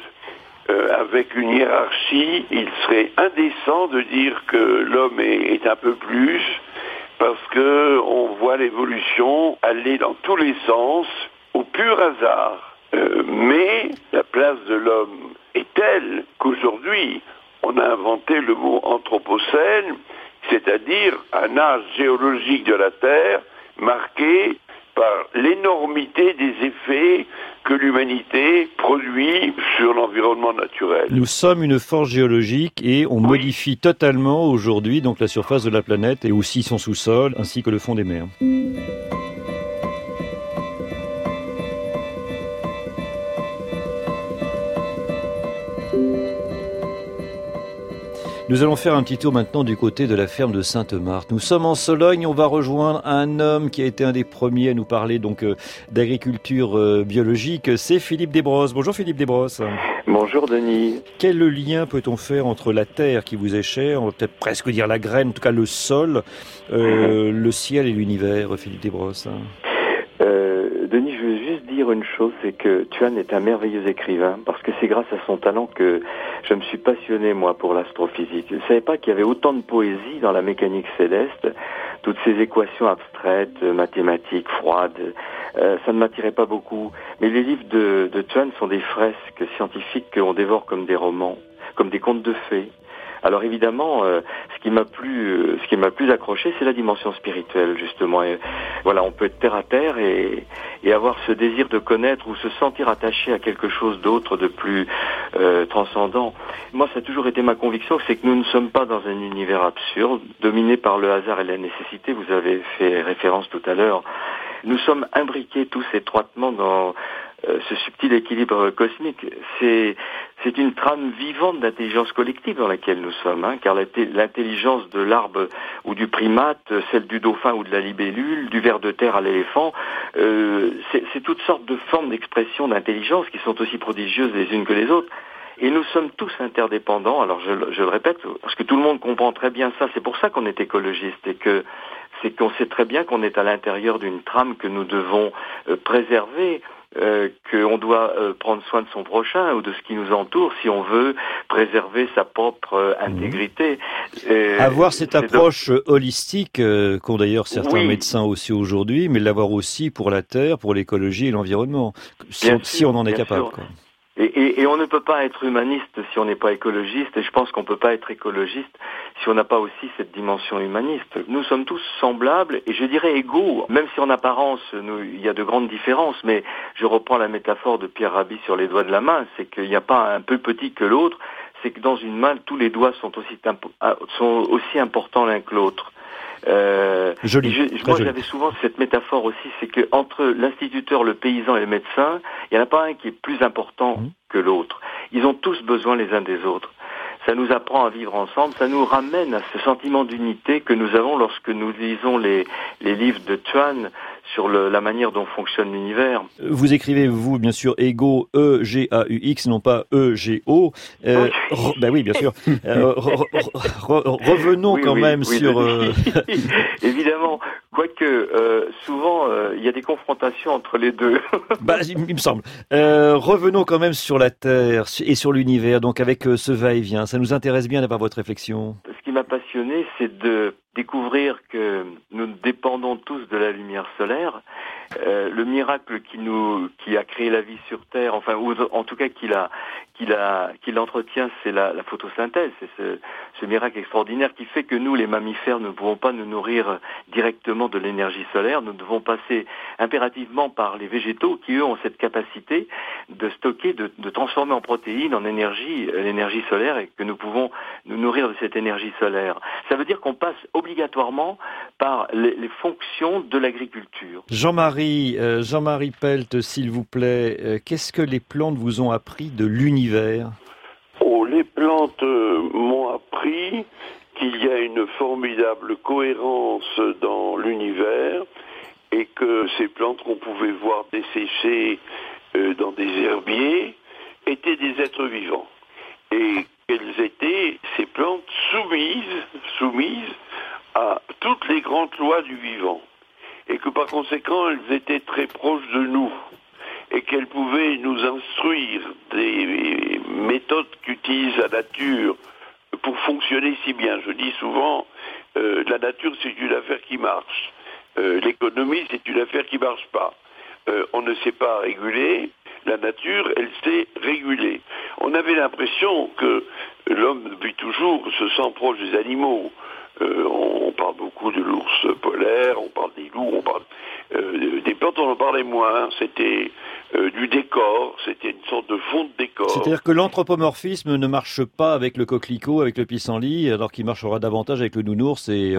avec une hiérarchie. Il serait indécent de dire que l'homme est un peu plus parce que on voit l'évolution aller dans tous les sens au pur hasard. Mais la place de l'homme est telle qu'aujourd'hui on a inventé le mot anthropocène, c'est-à-dire un âge géologique de la Terre marqué par l'énormité des effets que l'humanité produit sur l'environnement naturel. Nous sommes une force géologique et on modifie totalement aujourd'hui donc la surface de la planète et aussi son sous-sol ainsi que le fond des mers. Nous allons faire un petit tour maintenant du côté de la ferme de Sainte-Marthe. Nous sommes en Sologne, on va rejoindre un homme qui a été un des premiers à nous parler donc d'agriculture biologique, c'est Philippe Desbrosses. Bonjour Philippe Desbrosses. Bonjour Denis. Quel lien peut-on faire entre la terre qui vous est chère, on va peut-être presque dire la graine, en tout cas le sol, le ciel et l'univers, Philippe Desbrosses? Denis, je veux juste dire une chose, c'est que Tuan est un merveilleux écrivain, parce que c'est grâce à son talent que je me suis passionné, moi, pour l'astrophysique. Je ne savais pas qu'il y avait autant de poésie dans la mécanique céleste, toutes ces équations abstraites, mathématiques, froides, ça ne m'attirait pas beaucoup. Mais les livres de Tuan sont des fresques scientifiques qu'on dévore comme des romans, comme des contes de fées. Alors évidemment, ce qui m'a plus accroché, c'est la dimension spirituelle, justement. Et voilà, on peut être terre à terre et avoir ce désir de connaître ou se sentir attaché à quelque chose d'autre, de plus transcendant. Moi, ça a toujours été ma conviction, c'est que nous ne sommes pas dans un univers absurde, dominé par le hasard et la nécessité. Vous avez fait référence tout à l'heure. Nous sommes imbriqués tous étroitement dans ce subtil équilibre cosmique. C'est une trame vivante d'intelligence collective dans laquelle nous sommes, car l'intelligence de l'arbre ou du primate, celle du dauphin ou de la libellule, du ver de terre à l'éléphant, c'est toutes sortes de formes d'expression d'intelligence qui sont aussi prodigieuses les unes que les autres. Et nous sommes tous interdépendants, alors je le répète, parce que tout le monde comprend très bien ça, c'est pour ça qu'on est écologiste, et que c'est qu'on sait très bien qu'on est à l'intérieur d'une trame que nous devons préserver, qu'on doit prendre soin de son prochain ou de ce qui nous entoure si on veut préserver sa propre intégrité. Avoir cette approche holistique qu'ont d'ailleurs certains médecins aussi aujourd'hui, mais l'avoir aussi pour la terre, pour l'écologie et l'environnement, si on en est capable. Quoi. Et on ne peut pas être humaniste si on n'est pas écologiste, et je pense qu'on ne peut pas être écologiste si on n'a pas aussi cette dimension humaniste. Nous sommes tous semblables, et je dirais égaux, même si en apparence il y a de grandes différences, mais je reprends la métaphore de Pierre Rabhi sur les doigts de la main, c'est qu'il n'y a pas un peu petit que l'autre, c'est que dans une main, tous les doigts sont aussi importants l'un que l'autre. Moi, j'avais souvent cette métaphore aussi, c'est que entre l'instituteur, le paysan et le médecin, il n'y en a pas un qui est plus important que l'autre. Ils ont tous besoin les uns des autres. Ça nous apprend à vivre ensemble, ça nous ramène à ce sentiment d'unité que nous avons lorsque nous lisons les livres de Chuan sur la manière dont fonctionne l'univers. Vous écrivez, vous, bien sûr, Ego, E-G-A-U-X, non pas E-G-O. Ben oui, bien sûr. Revenons quand même sur... Évidemment, quoique souvent, il y a des confrontations entre les deux. Il me semble. Revenons quand même sur la Terre et sur l'univers, donc avec ce va-et-vient. Ça nous intéresse bien d'avoir votre réflexion. Ce qui m'a passionné, c'est de découvrir que nous dépendons tous de la lumière solaire. Le miracle qui a créé la vie sur Terre, enfin, ou en tout cas qui l'entretient, c'est la photosynthèse. C'est ce miracle extraordinaire qui fait que nous, les mammifères, ne pouvons pas nous nourrir directement de l'énergie solaire. Nous devons passer impérativement par les végétaux qui, eux, ont cette capacité de stocker, de transformer en protéines, en énergie, l'énergie solaire, et que nous pouvons nous nourrir de cette énergie solaire. Ça veut dire qu'on passe obligatoirement par les fonctions de l'agriculture. Jean-Marie Pelt, s'il vous plaît, qu'est-ce que les plantes vous ont appris de l'univers ? Les plantes m'ont appris qu'il y a une formidable cohérence dans l'univers et que ces plantes qu'on pouvait voir desséchées dans des herbiers étaient des êtres vivants. Et qu'elles étaient, ces plantes, soumises à toutes les grandes lois du vivant. Et que par conséquent, elles étaient très proches de nous. Et qu'elles pouvaient nous instruire des méthodes qu'utilise la nature pour fonctionner si bien. Je dis souvent, la nature, c'est une affaire qui marche. L'économie, c'est une affaire qui marche pas. On ne sait pas réguler. La nature, elle sait réguler. On avait l'impression que l'homme, depuis toujours, se sent proche des animaux. On parle beaucoup de l'ours polaire, on parle des loups, on parle des plantes, on en parlait moins. C'était du décor, c'était une sorte de fond de décor. C'est-à-dire que l'anthropomorphisme ne marche pas avec le coquelicot, avec le pissenlit, alors qu'il marchera davantage avec le nounours et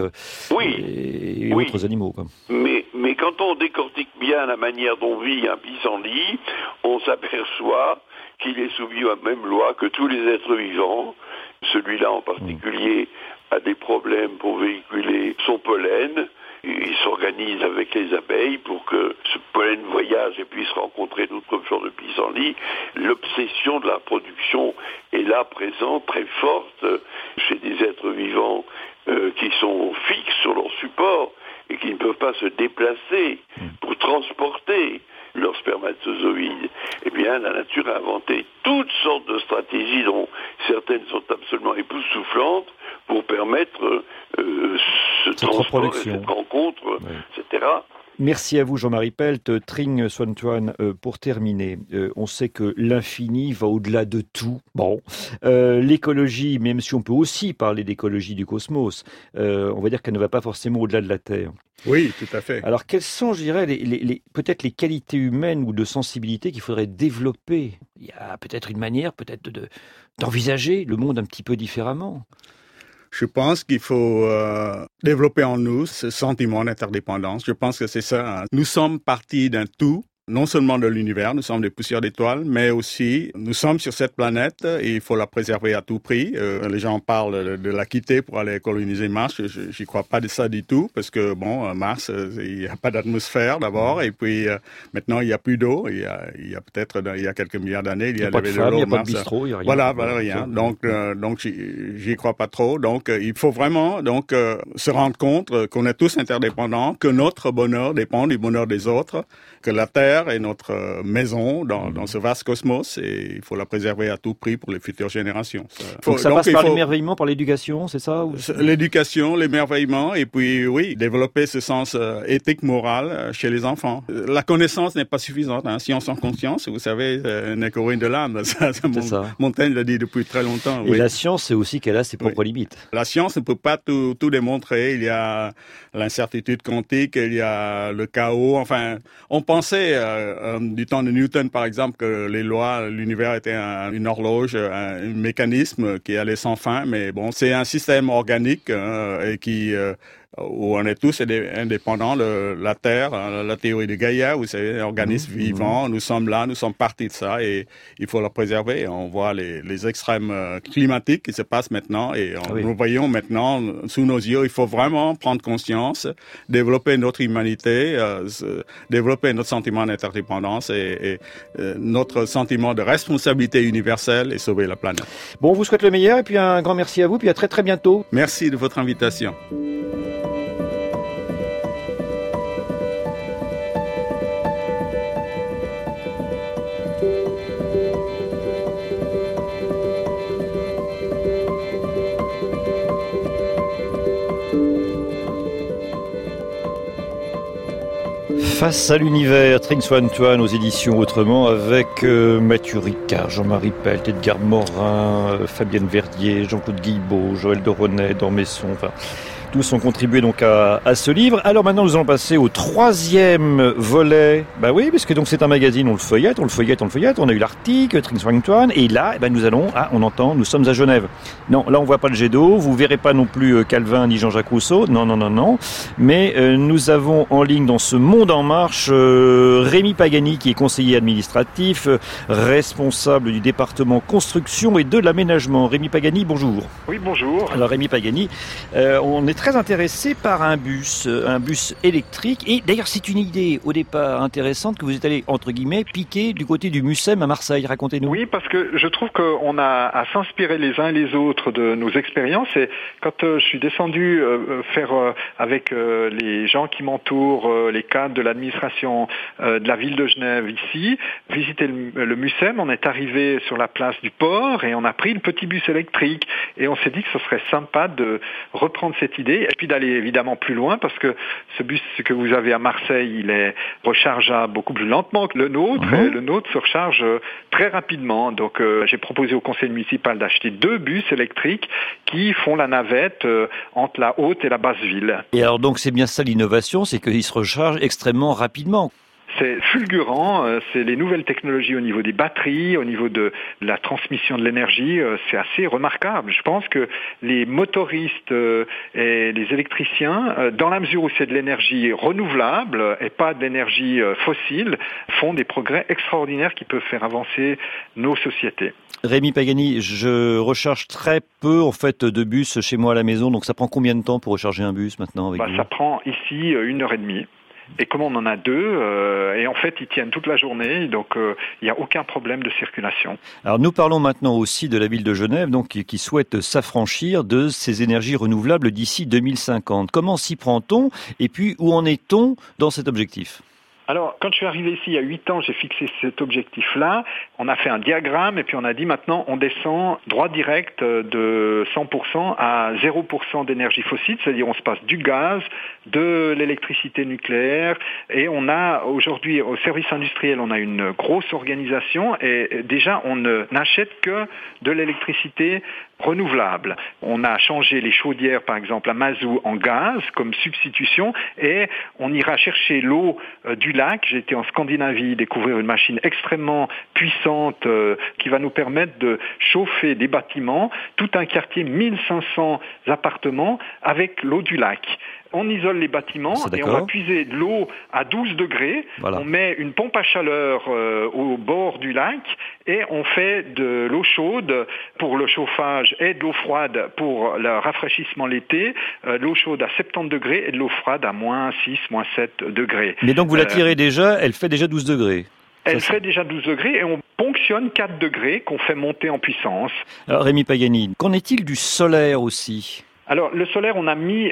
autres animaux. Quoi. Mais quand on décortique bien la manière dont vit un pissenlit, on s'aperçoit qu'il est soumis aux mêmes lois que tous les êtres vivants. Celui-là en particulier a des problèmes pour véhiculer son pollen. Il s'organise avec les abeilles pour que ce pollen voyage et puisse rencontrer d'autres genres de pissenlits. L'obsession de la production est là présente, très forte, chez des êtres vivants qui sont fixes sur leur support et qui ne peuvent pas se déplacer pour transporter leurs spermatozoïdes. Eh bien, la nature a inventé toutes sortes de stratégies dont certaines sont absolument époustouflantes pour permettre ce transport, cette rencontre, etc. Merci à vous Jean-Marie Pelt. Trinh Xuan Tran, pour terminer, on sait que l'infini va au-delà de tout. L'écologie, même si on peut aussi parler d'écologie du cosmos, on va dire qu'elle ne va pas forcément au-delà de la Terre. Oui, tout à fait. Alors quelles sont, je dirais, peut-être les qualités humaines ou de sensibilité qu'il faudrait développer ? Il y a peut-être une manière d'envisager le monde un petit peu différemment. Je pense qu'il faut développer en nous ce sentiment d'interdépendance. Je pense que c'est ça. Nous sommes partis d'un tout. Non seulement de l'univers, nous sommes des poussières d'étoiles, mais aussi nous sommes sur cette planète et il faut la préserver à tout prix. Les gens parlent de la quitter pour aller coloniser Mars. J'y crois pas de ça du tout parce que Mars, il n'y a pas d'atmosphère d'abord et puis maintenant il y a plus d'eau. Il y a peut-être il y a quelques milliards d'années il y avait de l'eau. Il n'y a pas Mars. de bistrot, il y a rien. Voilà, rien. Donc j'y crois pas trop. Donc il faut vraiment se rendre compte qu'on est tous interdépendants, que notre bonheur dépend du bonheur des autres, que la Terre Terre est notre maison dans ce vaste cosmos et il faut la préserver à tout prix pour les futures générations. Donc ça passe par l'émerveillement, par l'éducation, c'est ça? L'éducation, l'émerveillement et puis oui, développer ce sens éthique, moral chez les enfants. La connaissance n'est pas suffisante. Science sans conscience, vous savez, n'est que ruine de l'âme. Montaigne l'a dit depuis très longtemps. Et la science, c'est aussi qu'elle a ses propres limites. La science ne peut pas tout démontrer. Il y a l'incertitude quantique, il y a le chaos. Enfin, on pensait du temps de Newton, par exemple, que les lois, l'univers était une horloge, un mécanisme qui allait sans fin. Mais bon, c'est un système organique et qui où on est tous indépendants, la Terre, la théorie de Gaïa, vous savez, organisme vivant, nous sommes là, nous sommes partis de ça et il faut la préserver. On voit les extrêmes climatiques qui se passent maintenant et nous voyons maintenant sous nos yeux, il faut vraiment prendre conscience, développer notre humanité, développer notre sentiment d'interdépendance et notre sentiment de responsabilité universelle et sauver la planète. Bon, on vous souhaite le meilleur et puis un grand merci à vous, puis à très très bientôt. Merci de votre invitation. Face à l'univers, Trinh-Swan-Tuan aux éditions Autrement avec Mathieu Ricard, Jean-Marie Pelt, Edgar Morin, Fabienne Verdier, Jean-Claude Guilbeault, Joël Doronnet, Dormesson, enfin... Tous ont contribué donc à ce livre. Alors maintenant, nous allons passer au 3e volet. Bah oui, parce que donc c'est un magazine, on le feuillette. On a eu l'article, Trinh-Swan-Tuan, et là, nous allons, on entend, nous sommes à Genève. Non, là on voit pas le jet d'eau. Vous verrez pas non plus Calvin ni Jean-Jacques Rousseau. Non. Mais nous avons en ligne dans ce Monde en Marche Rémi Pagani, qui est conseiller administratif, responsable du département construction et de l'aménagement. Rémi Pagani, bonjour. Oui, bonjour. Alors Rémi Pagani, on est très intéressé par un bus électrique. Et d'ailleurs, c'est une idée au départ intéressante que vous êtes allé, entre guillemets, piquer du côté du MUSEM à Marseille. Racontez-nous. Oui, parce que je trouve qu'on a à s'inspirer les uns et les autres de nos expériences. Et quand je suis descendu faire avec les gens qui m'entourent, les cadres de l'administration de la ville de Genève ici, visiter le MUSEM, on est arrivé sur la place du port et on a pris le petit bus électrique. Et on s'est dit que ce serait sympa de reprendre cette idée et puis d'aller évidemment plus loin parce que ce bus que vous avez à Marseille, il est rechargeable beaucoup plus lentement que le nôtre et le nôtre se recharge très rapidement. Donc j'ai proposé au conseil municipal d'acheter 2 bus électriques qui font la navette entre la haute et la basse ville. Et alors donc c'est bien ça l'innovation, c'est qu'ils se rechargent extrêmement rapidement. C'est fulgurant, c'est les nouvelles technologies au niveau des batteries, au niveau de la transmission de l'énergie, c'est assez remarquable. Je pense que les motoristes et les électriciens, dans la mesure où c'est de l'énergie renouvelable et pas de l'énergie fossile, font des progrès extraordinaires qui peuvent faire avancer nos sociétés. Rémi Pagani, je recharge très peu en fait de bus chez moi à la maison, donc ça prend combien de temps pour recharger un bus maintenant avec vous ? Ça prend ici 1h30. Et comme on en a 2, et en fait ils tiennent toute la journée, donc il n'y a aucun problème de circulation. Alors nous parlons maintenant aussi de la ville de Genève, donc qui souhaite s'affranchir de ces énergies renouvelables d'ici 2050. Comment s'y prend-on ? Et puis où en est-on dans cet objectif ? Alors, quand je suis arrivé ici il y a 8 ans, j'ai fixé cet objectif-là. On a fait un diagramme et puis on a dit maintenant on descend droit direct de 100% à 0% d'énergie fossile, c'est-à-dire on se passe du gaz, de l'électricité nucléaire et on a aujourd'hui au service industriel, on a une grosse organisation et déjà on n'achète que de l'électricité renouvelable. On a changé les chaudières par exemple à mazout en gaz comme substitution et on ira chercher l'eau du lac. J'ai été en Scandinavie découvrir une machine extrêmement puissante qui va nous permettre de chauffer des bâtiments, tout un quartier, 1500 appartements avec l'eau du lac. On isole les bâtiments et on va puiser de l'eau à 12 degrés. Voilà. On met une pompe à chaleur au bord du lac et on fait de l'eau chaude pour le chauffage et de l'eau froide pour le rafraîchissement l'été, de l'eau chaude à 70 degrés et de l'eau froide à moins 6, moins 7 degrés. Mais donc vous la tirez déjà, elle fait déjà 12 degrés. Elle fait déjà 12 degrés et on ponctionne 4 degrés qu'on fait monter en puissance. Alors Rémi Pagani, qu'en est-il du solaire aussi ? Alors le solaire, on a mis,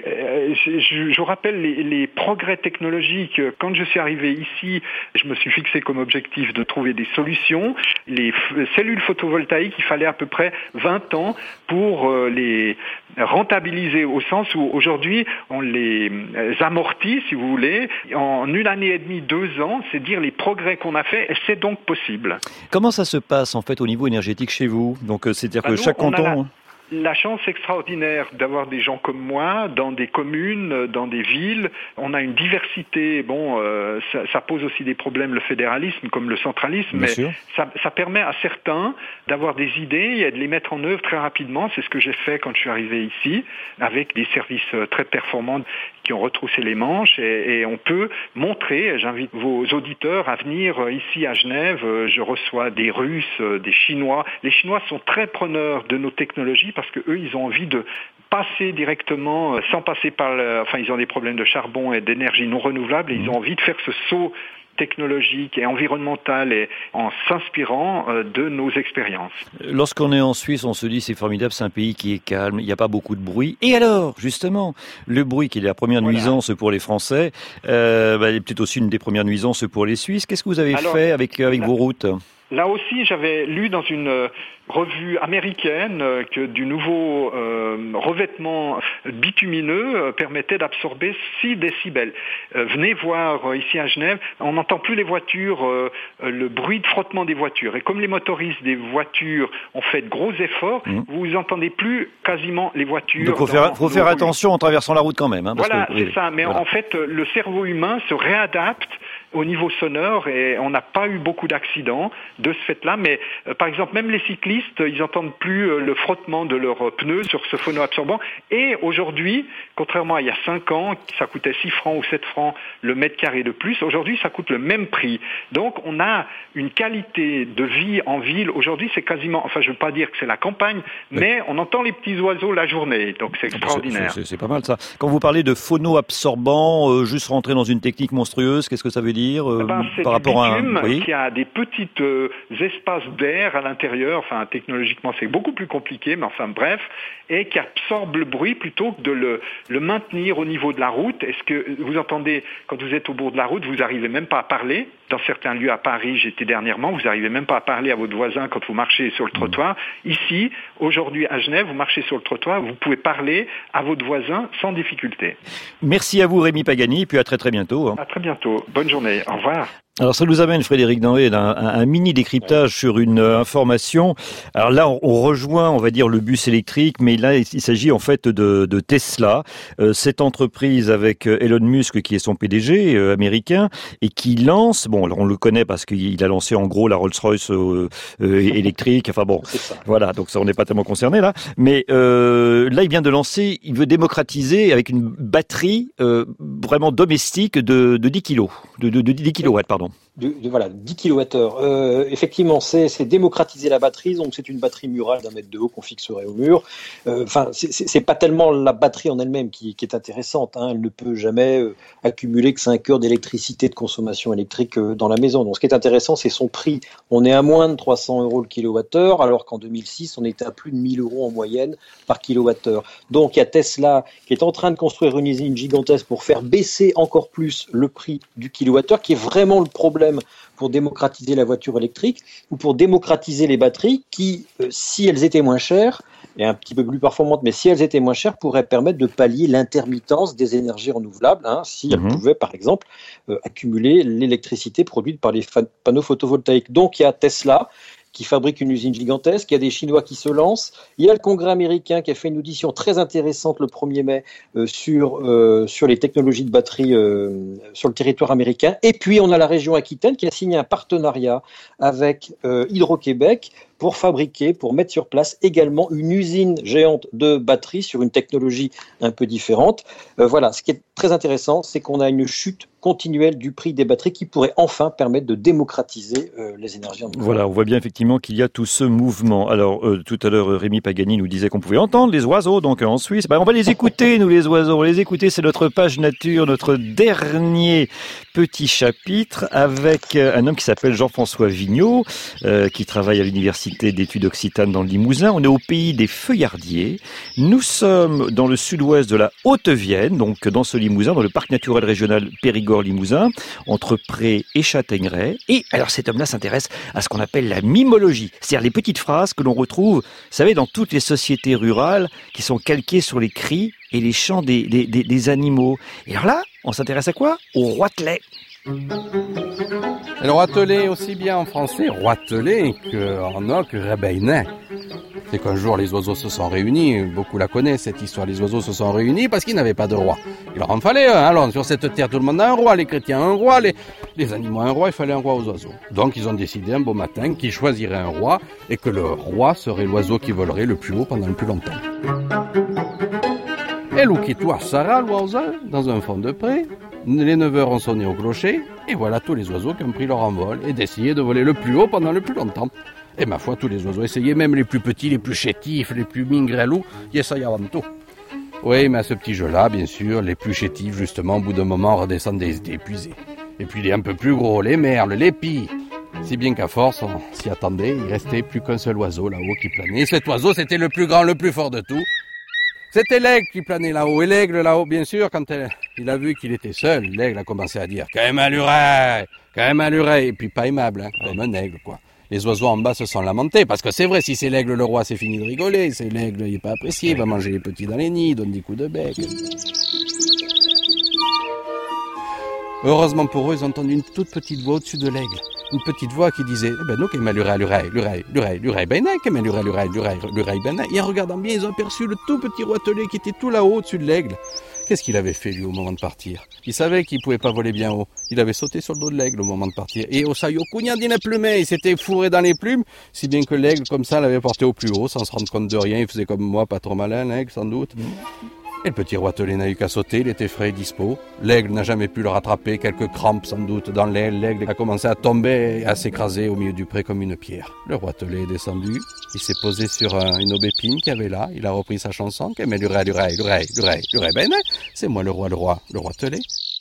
je rappelle les progrès technologiques. Quand je suis arrivé ici, je me suis fixé comme objectif de trouver des solutions. Les cellules photovoltaïques, il fallait à peu près 20 ans pour les rentabiliser, au sens où aujourd'hui on les amortit, si vous voulez, en 1 année et demie, 2 ans. C'est dire les progrès qu'on a fait, et c'est donc possible. Comment ça se passe en fait au niveau énergétique chez vous? Donc c'est-à-dire que chaque canton... La chance extraordinaire d'avoir des gens comme moi dans des communes, dans des villes. On a une diversité. Bon, ça pose aussi des problèmes, le fédéralisme comme le centralisme, mais ça permet à certains d'avoir des idées et de les mettre en œuvre très rapidement. C'est ce que j'ai fait quand je suis arrivé ici, avec des services très performants qui ont retroussé les manches, et on peut montrer. J'invite vos auditeurs à venir ici à Genève. Je reçois des Russes, des Chinois. Les Chinois sont très preneurs de nos technologies parce que eux, ils ont envie de passer directement, sans passer par ils ont des problèmes de charbon et d'énergie non renouvelable, et ils ont envie de faire ce saut technologique et environnemental, et en s'inspirant de nos expériences. Lorsqu'on est en Suisse, on se dit c'est formidable, c'est un pays qui est calme, il n'y a pas beaucoup de bruit. Et alors, justement, le bruit qui est la première nuisance pour les Français, est peut-être aussi une des premières nuisances pour les Suisses. Qu'est-ce que vous avez fait avec vos routes ? Là aussi, j'avais lu dans une revue américaine que du nouveau revêtement bitumineux permettait d'absorber 6 décibels. Venez voir ici à Genève, on n'entend plus les voitures, le bruit de frottement des voitures. Et comme les motoristes des voitures ont fait de gros efforts, vous n'entendez plus quasiment les voitures. Donc faut faire attention en traversant la route quand même. Parce que, c'est ça. Mais en fait, le cerveau humain se réadapte au niveau sonore, et on n'a pas eu beaucoup d'accidents de ce fait-là, mais par exemple même les cyclistes, ils n'entendent plus le frottement de leurs pneus sur ce phono-absorbant, et aujourd'hui, contrairement à il y a 5 ans, ça coûtait 6 francs ou 7 francs le mètre carré de plus, aujourd'hui ça coûte le même prix. Donc on a une qualité de vie en ville, aujourd'hui c'est quasiment, je ne veux pas dire que c'est la campagne, mais on entend les petits oiseaux la journée, donc c'est extraordinaire. C'est pas mal ça. Quand vous parlez de phono-absorbant, juste rentrer dans une technique monstrueuse, qu'est-ce que ça veut dire par rapport à qui a des petites espaces d'air à l'intérieur, technologiquement c'est beaucoup plus compliqué, mais bref, et qui absorbe le bruit plutôt que de le maintenir au niveau de la route. Est-ce que vous entendez, quand vous êtes au bord de la route, vous n'arrivez même pas à parler? Dans certains lieux à Paris, j'étais dernièrement, vous n'arrivez même pas à parler à votre voisin quand vous marchez sur le trottoir. Ici, aujourd'hui à Genève, vous marchez sur le trottoir, vous pouvez parler à votre voisin sans difficulté. Merci à vous Rémi Pagani, et puis à très très bientôt. À très bientôt. Bonne journée. Au revoir. Alors ça nous amène, Frédéric Denré, un mini décryptage sur une information. Alors là, on rejoint, on va dire, le bus électrique, mais là, il s'agit en fait de Tesla, cette entreprise avec Elon Musk qui est son PDG américain et qui lance, on le connaît parce qu'il a lancé en gros la Rolls-Royce électrique. Voilà, donc ça on n'est pas tellement concerné là. Mais là, il vient de lancer, il veut démocratiser avec une batterie vraiment domestique de 10 kilos, de 10 kilowatts, pardon. 10 kWh. Effectivement, c'est démocratiser la batterie, donc c'est une batterie murale d'1 mètre de haut qu'on fixerait au mur. C'est pas tellement la batterie en elle-même qui est intéressante, hein. Elle ne peut jamais accumuler que 5 heures d'électricité de consommation électrique dans la maison. Donc ce qui est intéressant, c'est son prix. On est à moins de 300 € le kilowattheure, alors qu'en 2006, on était à plus de 1 000 € en moyenne par kilowattheure. Donc il y a Tesla qui est en train de construire une usine gigantesque pour faire baisser encore plus le prix du kilowattheure, qui est vraiment le problème pour démocratiser la voiture électrique ou pour démocratiser les batteries qui, si elles étaient moins chères et un petit peu plus performantes, mais si elles étaient moins chères, pourraient permettre de pallier l'intermittence des énergies renouvelables, si elles pouvaient, par exemple, accumuler l'électricité produite par les panneaux photovoltaïques. Donc il y a Tesla qui fabrique une usine gigantesque, il y a des Chinois qui se lancent, il y a le Congrès américain qui a fait une audition très intéressante le 1er mai sur les technologies de batterie sur le territoire américain, et puis on a la région Aquitaine qui a signé un partenariat avec Hydro-Québec pour mettre sur place également une usine géante de batteries sur une technologie un peu différente. Voilà, ce qui est très intéressant, c'est qu'on a une chute continuelle du prix des batteries qui pourrait enfin permettre de démocratiser les énergies renouvelables. Voilà, on voit bien effectivement qu'il y a tout ce mouvement. Alors, tout à l'heure, Rémi Pagani nous disait qu'on pouvait entendre les oiseaux donc en Suisse. On va les écouter, nous les oiseaux. On va les écouter, c'est notre page nature, notre dernier petit chapitre avec un homme qui s'appelle Jean-François Vigneault, qui travaille à l'Université d'études occitanes dans le Limousin. On est au pays des feuillardiers. Nous sommes dans le sud-ouest de la Haute-Vienne, donc dans ce Limousin, dans le parc naturel régional Périgord-Limousin, entre Pré et Châtaigneraie. Et alors cet homme-là s'intéresse à ce qu'on appelle la mimologie, c'est-à-dire les petites phrases que l'on retrouve, vous savez, dans toutes les sociétés rurales qui sont calquées sur les cris et les chants des animaux. Et alors là, on s'intéresse à quoi? Au roitelet. Le roitelet, aussi bien en français roitelet qu'en oc rebeinet. C'est qu'un jour les oiseaux se sont réunis, beaucoup la connaissent cette histoire, les oiseaux se sont réunis parce qu'ils n'avaient pas de roi. Il leur en fallait un, alors sur cette terre tout le monde a un roi, les chrétiens un roi, les animaux un roi, il fallait un roi aux oiseaux. Donc ils ont décidé un beau matin qu'ils choisiraient un roi et que le roi serait l'oiseau qui volerait le plus haut pendant le plus longtemps. Et l'ouquitoir Sarah, l'oiseau, dans un fond de pré, les 9 heures ont sonné au clocher, et voilà tous les oiseaux qui ont pris leur envol et d'essayer de voler le plus haut pendant le plus longtemps. Et ma foi, tous les oiseaux essayaient, même les plus petits, les plus chétifs, les plus mingrelous, ils essayaient avant tout. Oui, mais à ce petit jeu-là, bien sûr, les plus chétifs, justement, au bout d'un moment, redescendaient, ils étaient épuisés. Et puis les un peu plus gros, les merles, les pies. Si bien qu'à force, on s'y attendait, il restait plus qu'un seul oiseau là-haut qui planait. Et cet oiseau, c'était le plus grand, le plus fort de tout. C'était l'aigle qui planait là-haut. Et l'aigle là-haut, bien sûr, quand il a vu qu'il était seul, l'aigle a commencé à dire « Quand même à l'oreille !» Et puis pas aimable, hein, comme un aigle, quoi. Les oiseaux en bas se sont lamentés, parce que c'est vrai, si c'est l'aigle le roi, c'est fini de rigoler. C'est l'aigle, il n'est pas apprécié, il va manger les petits dans les nids, il donne des coups de bec. Heureusement pour eux, ils ont entendu une toute petite voix au-dessus de l'aigle. Une petite voix qui disait « Eh ben, nous, qu'est-ce l'oreille, ben, l'oreille, ben, » Et en regardant bien, ils ont aperçu le tout petit roitelet qui était tout là-haut, au-dessus de l'aigle. Qu'est-ce qu'il avait fait, lui, au moment de partir? Il savait qu'il pouvait pas voler bien haut. Il avait sauté sur le dos de l'aigle au moment de partir. Et au saillot cugnandine plumé, il s'était fourré dans les plumes, si bien que l'aigle, comme ça, l'avait porté au plus haut, sans se rendre compte de rien. Il faisait comme moi, pas trop malin, l'aigle, sans doute. Et le petit roitelet n'a eu qu'à sauter, il était frais et dispo. L'aigle n'a jamais pu le rattraper, quelques crampes sans doute dans l'aile. L'aigle a commencé à tomber et à s'écraser au milieu du pré comme une pierre. Le roitelet est descendu, il s'est posé sur une aubépine qu'il y avait là, il a repris sa chanson, « Mais l'oreille, ben c'est moi le roitelet ».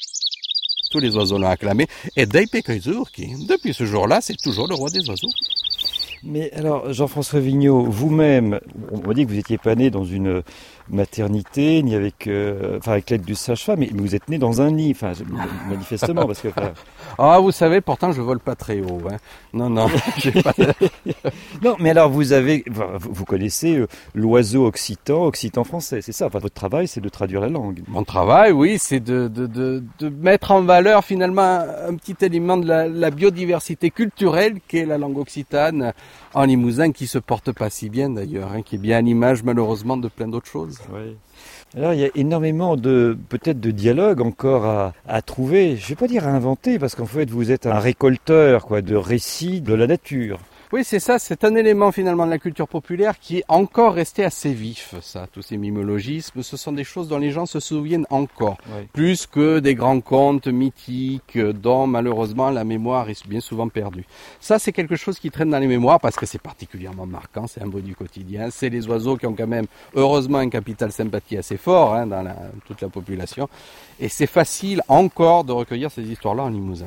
Tous les oiseaux l'ont acclamé, et depuis ce jour-là, c'est toujours le roi des oiseaux. Mais alors, Jean-François Vigneault, vous-même, on m'a dit que vous n'étiez pas né dans une maternité, ni avec l'aide du sage-femme, mais vous êtes né dans un nid, manifestement, parce que... Ah, vous savez, pourtant, je vole pas très haut, hein. Non, j'ai pas... Non, mais alors, vous connaissez l'oiseau occitan français, c'est ça, votre travail, c'est de traduire la langue. Mon travail, oui, c'est de mettre en valeur, finalement, un petit élément de la biodiversité culturelle qu'est la langue occitane en Limousin, qui se porte pas si bien d'ailleurs, hein, qui est bien à l'image malheureusement de plein d'autres choses. Oui. Alors il y a énormément peut-être de dialogues encore à trouver, je vais pas dire à inventer, parce qu'en fait vous êtes un récolteur de récits de la nature. Oui, c'est ça, c'est un élément finalement de la culture populaire qui est encore resté assez vif, ça. Tous ces mimologismes, ce sont des choses dont les gens se souviennent encore. Oui. Plus que des grands contes mythiques dont malheureusement la mémoire est bien souvent perdue. Ça, c'est quelque chose qui traîne dans les mémoires parce que c'est particulièrement marquant, c'est un bruit du quotidien. C'est les oiseaux qui ont quand même, heureusement, un capital sympathie assez fort dans toute la population. Et c'est facile encore de recueillir ces histoires-là en Limousin.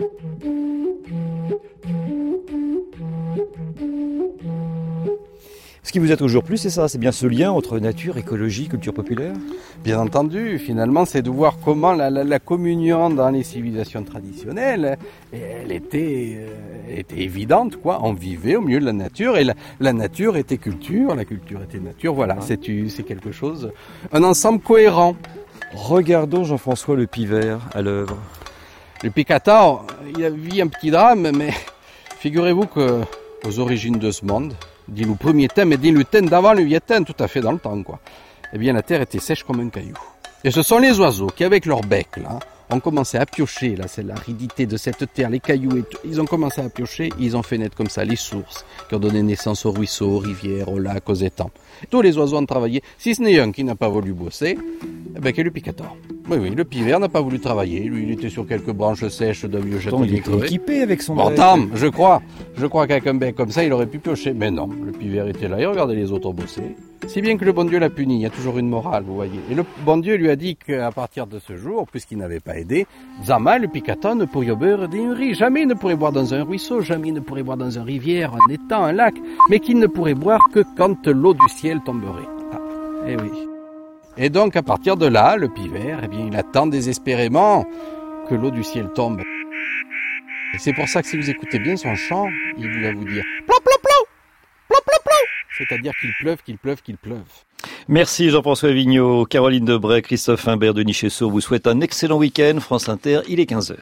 Ce qui vous a toujours plu, c'est ça, c'est bien ce lien entre nature, écologie, culture populaire? Bien entendu, finalement, c'est de voir comment la communion dans les civilisations traditionnelles, elle était évidente, quoi. On vivait au milieu de la nature, et la nature était culture, la culture était nature, voilà, c'est quelque chose, un ensemble cohérent. Regardons Jean-François le Pivert à l'œuvre. Le Picator, il a vu un petit drame, mais figurez-vous que aux origines de ce monde, dit le premier temps, mais dit le temps d'avant le vieux temps, tout à fait dans le temps, quoi. Eh bien, la terre était sèche comme un caillou. Et ce sont les oiseaux qui, avec leur bec, là, ont commencé à piocher, là, c'est l'aridité de cette terre, les cailloux et tout. Ils ont commencé à piocher, ils ont fait naître comme ça les sources qui ont donné naissance aux ruisseaux, aux rivières, aux lacs, aux étangs. Tous les oiseaux ont travaillé, si ce n'est un qui n'a pas voulu bosser, eh ben, qu'est le Picator. Oui, le pivert n'a pas voulu travailler. Lui, il était sur quelques branches sèches d'un vieux château. Il était équipé avec son bec. Bon, je crois qu'avec un bec comme ça, il aurait pu piocher. Mais non, le pivert était là, il regardait les autres bosser. Si bien que le bon Dieu l'a puni, il y a toujours une morale, vous voyez. Et le bon Dieu lui a dit qu'à partir de ce jour, puisqu'il n'avait pas aidé, Zama, le picaton, ne pourrait boire d'une riz. Jamais il ne pourrait boire dans un ruisseau, jamais il ne pourrait boire dans une rivière, un étang, un lac, mais qu'il ne pourrait boire que quand l'eau du ciel tomberait. Ah, eh oui. Et donc, à partir de là, le pivert, eh bien, il attend désespérément que l'eau du ciel tombe. Et c'est pour ça que si vous écoutez bien son chant, il va vous dire « plop, plop, plop, plop, plop, plop », c'est-à-dire qu'il pleuve, qu'il pleuve, qu'il pleuve. Merci Jean-François Vigneault, Caroline Debray, Christophe Imbert, Denis Chessot vous souhaite un excellent week-end. France Inter, il est 15h.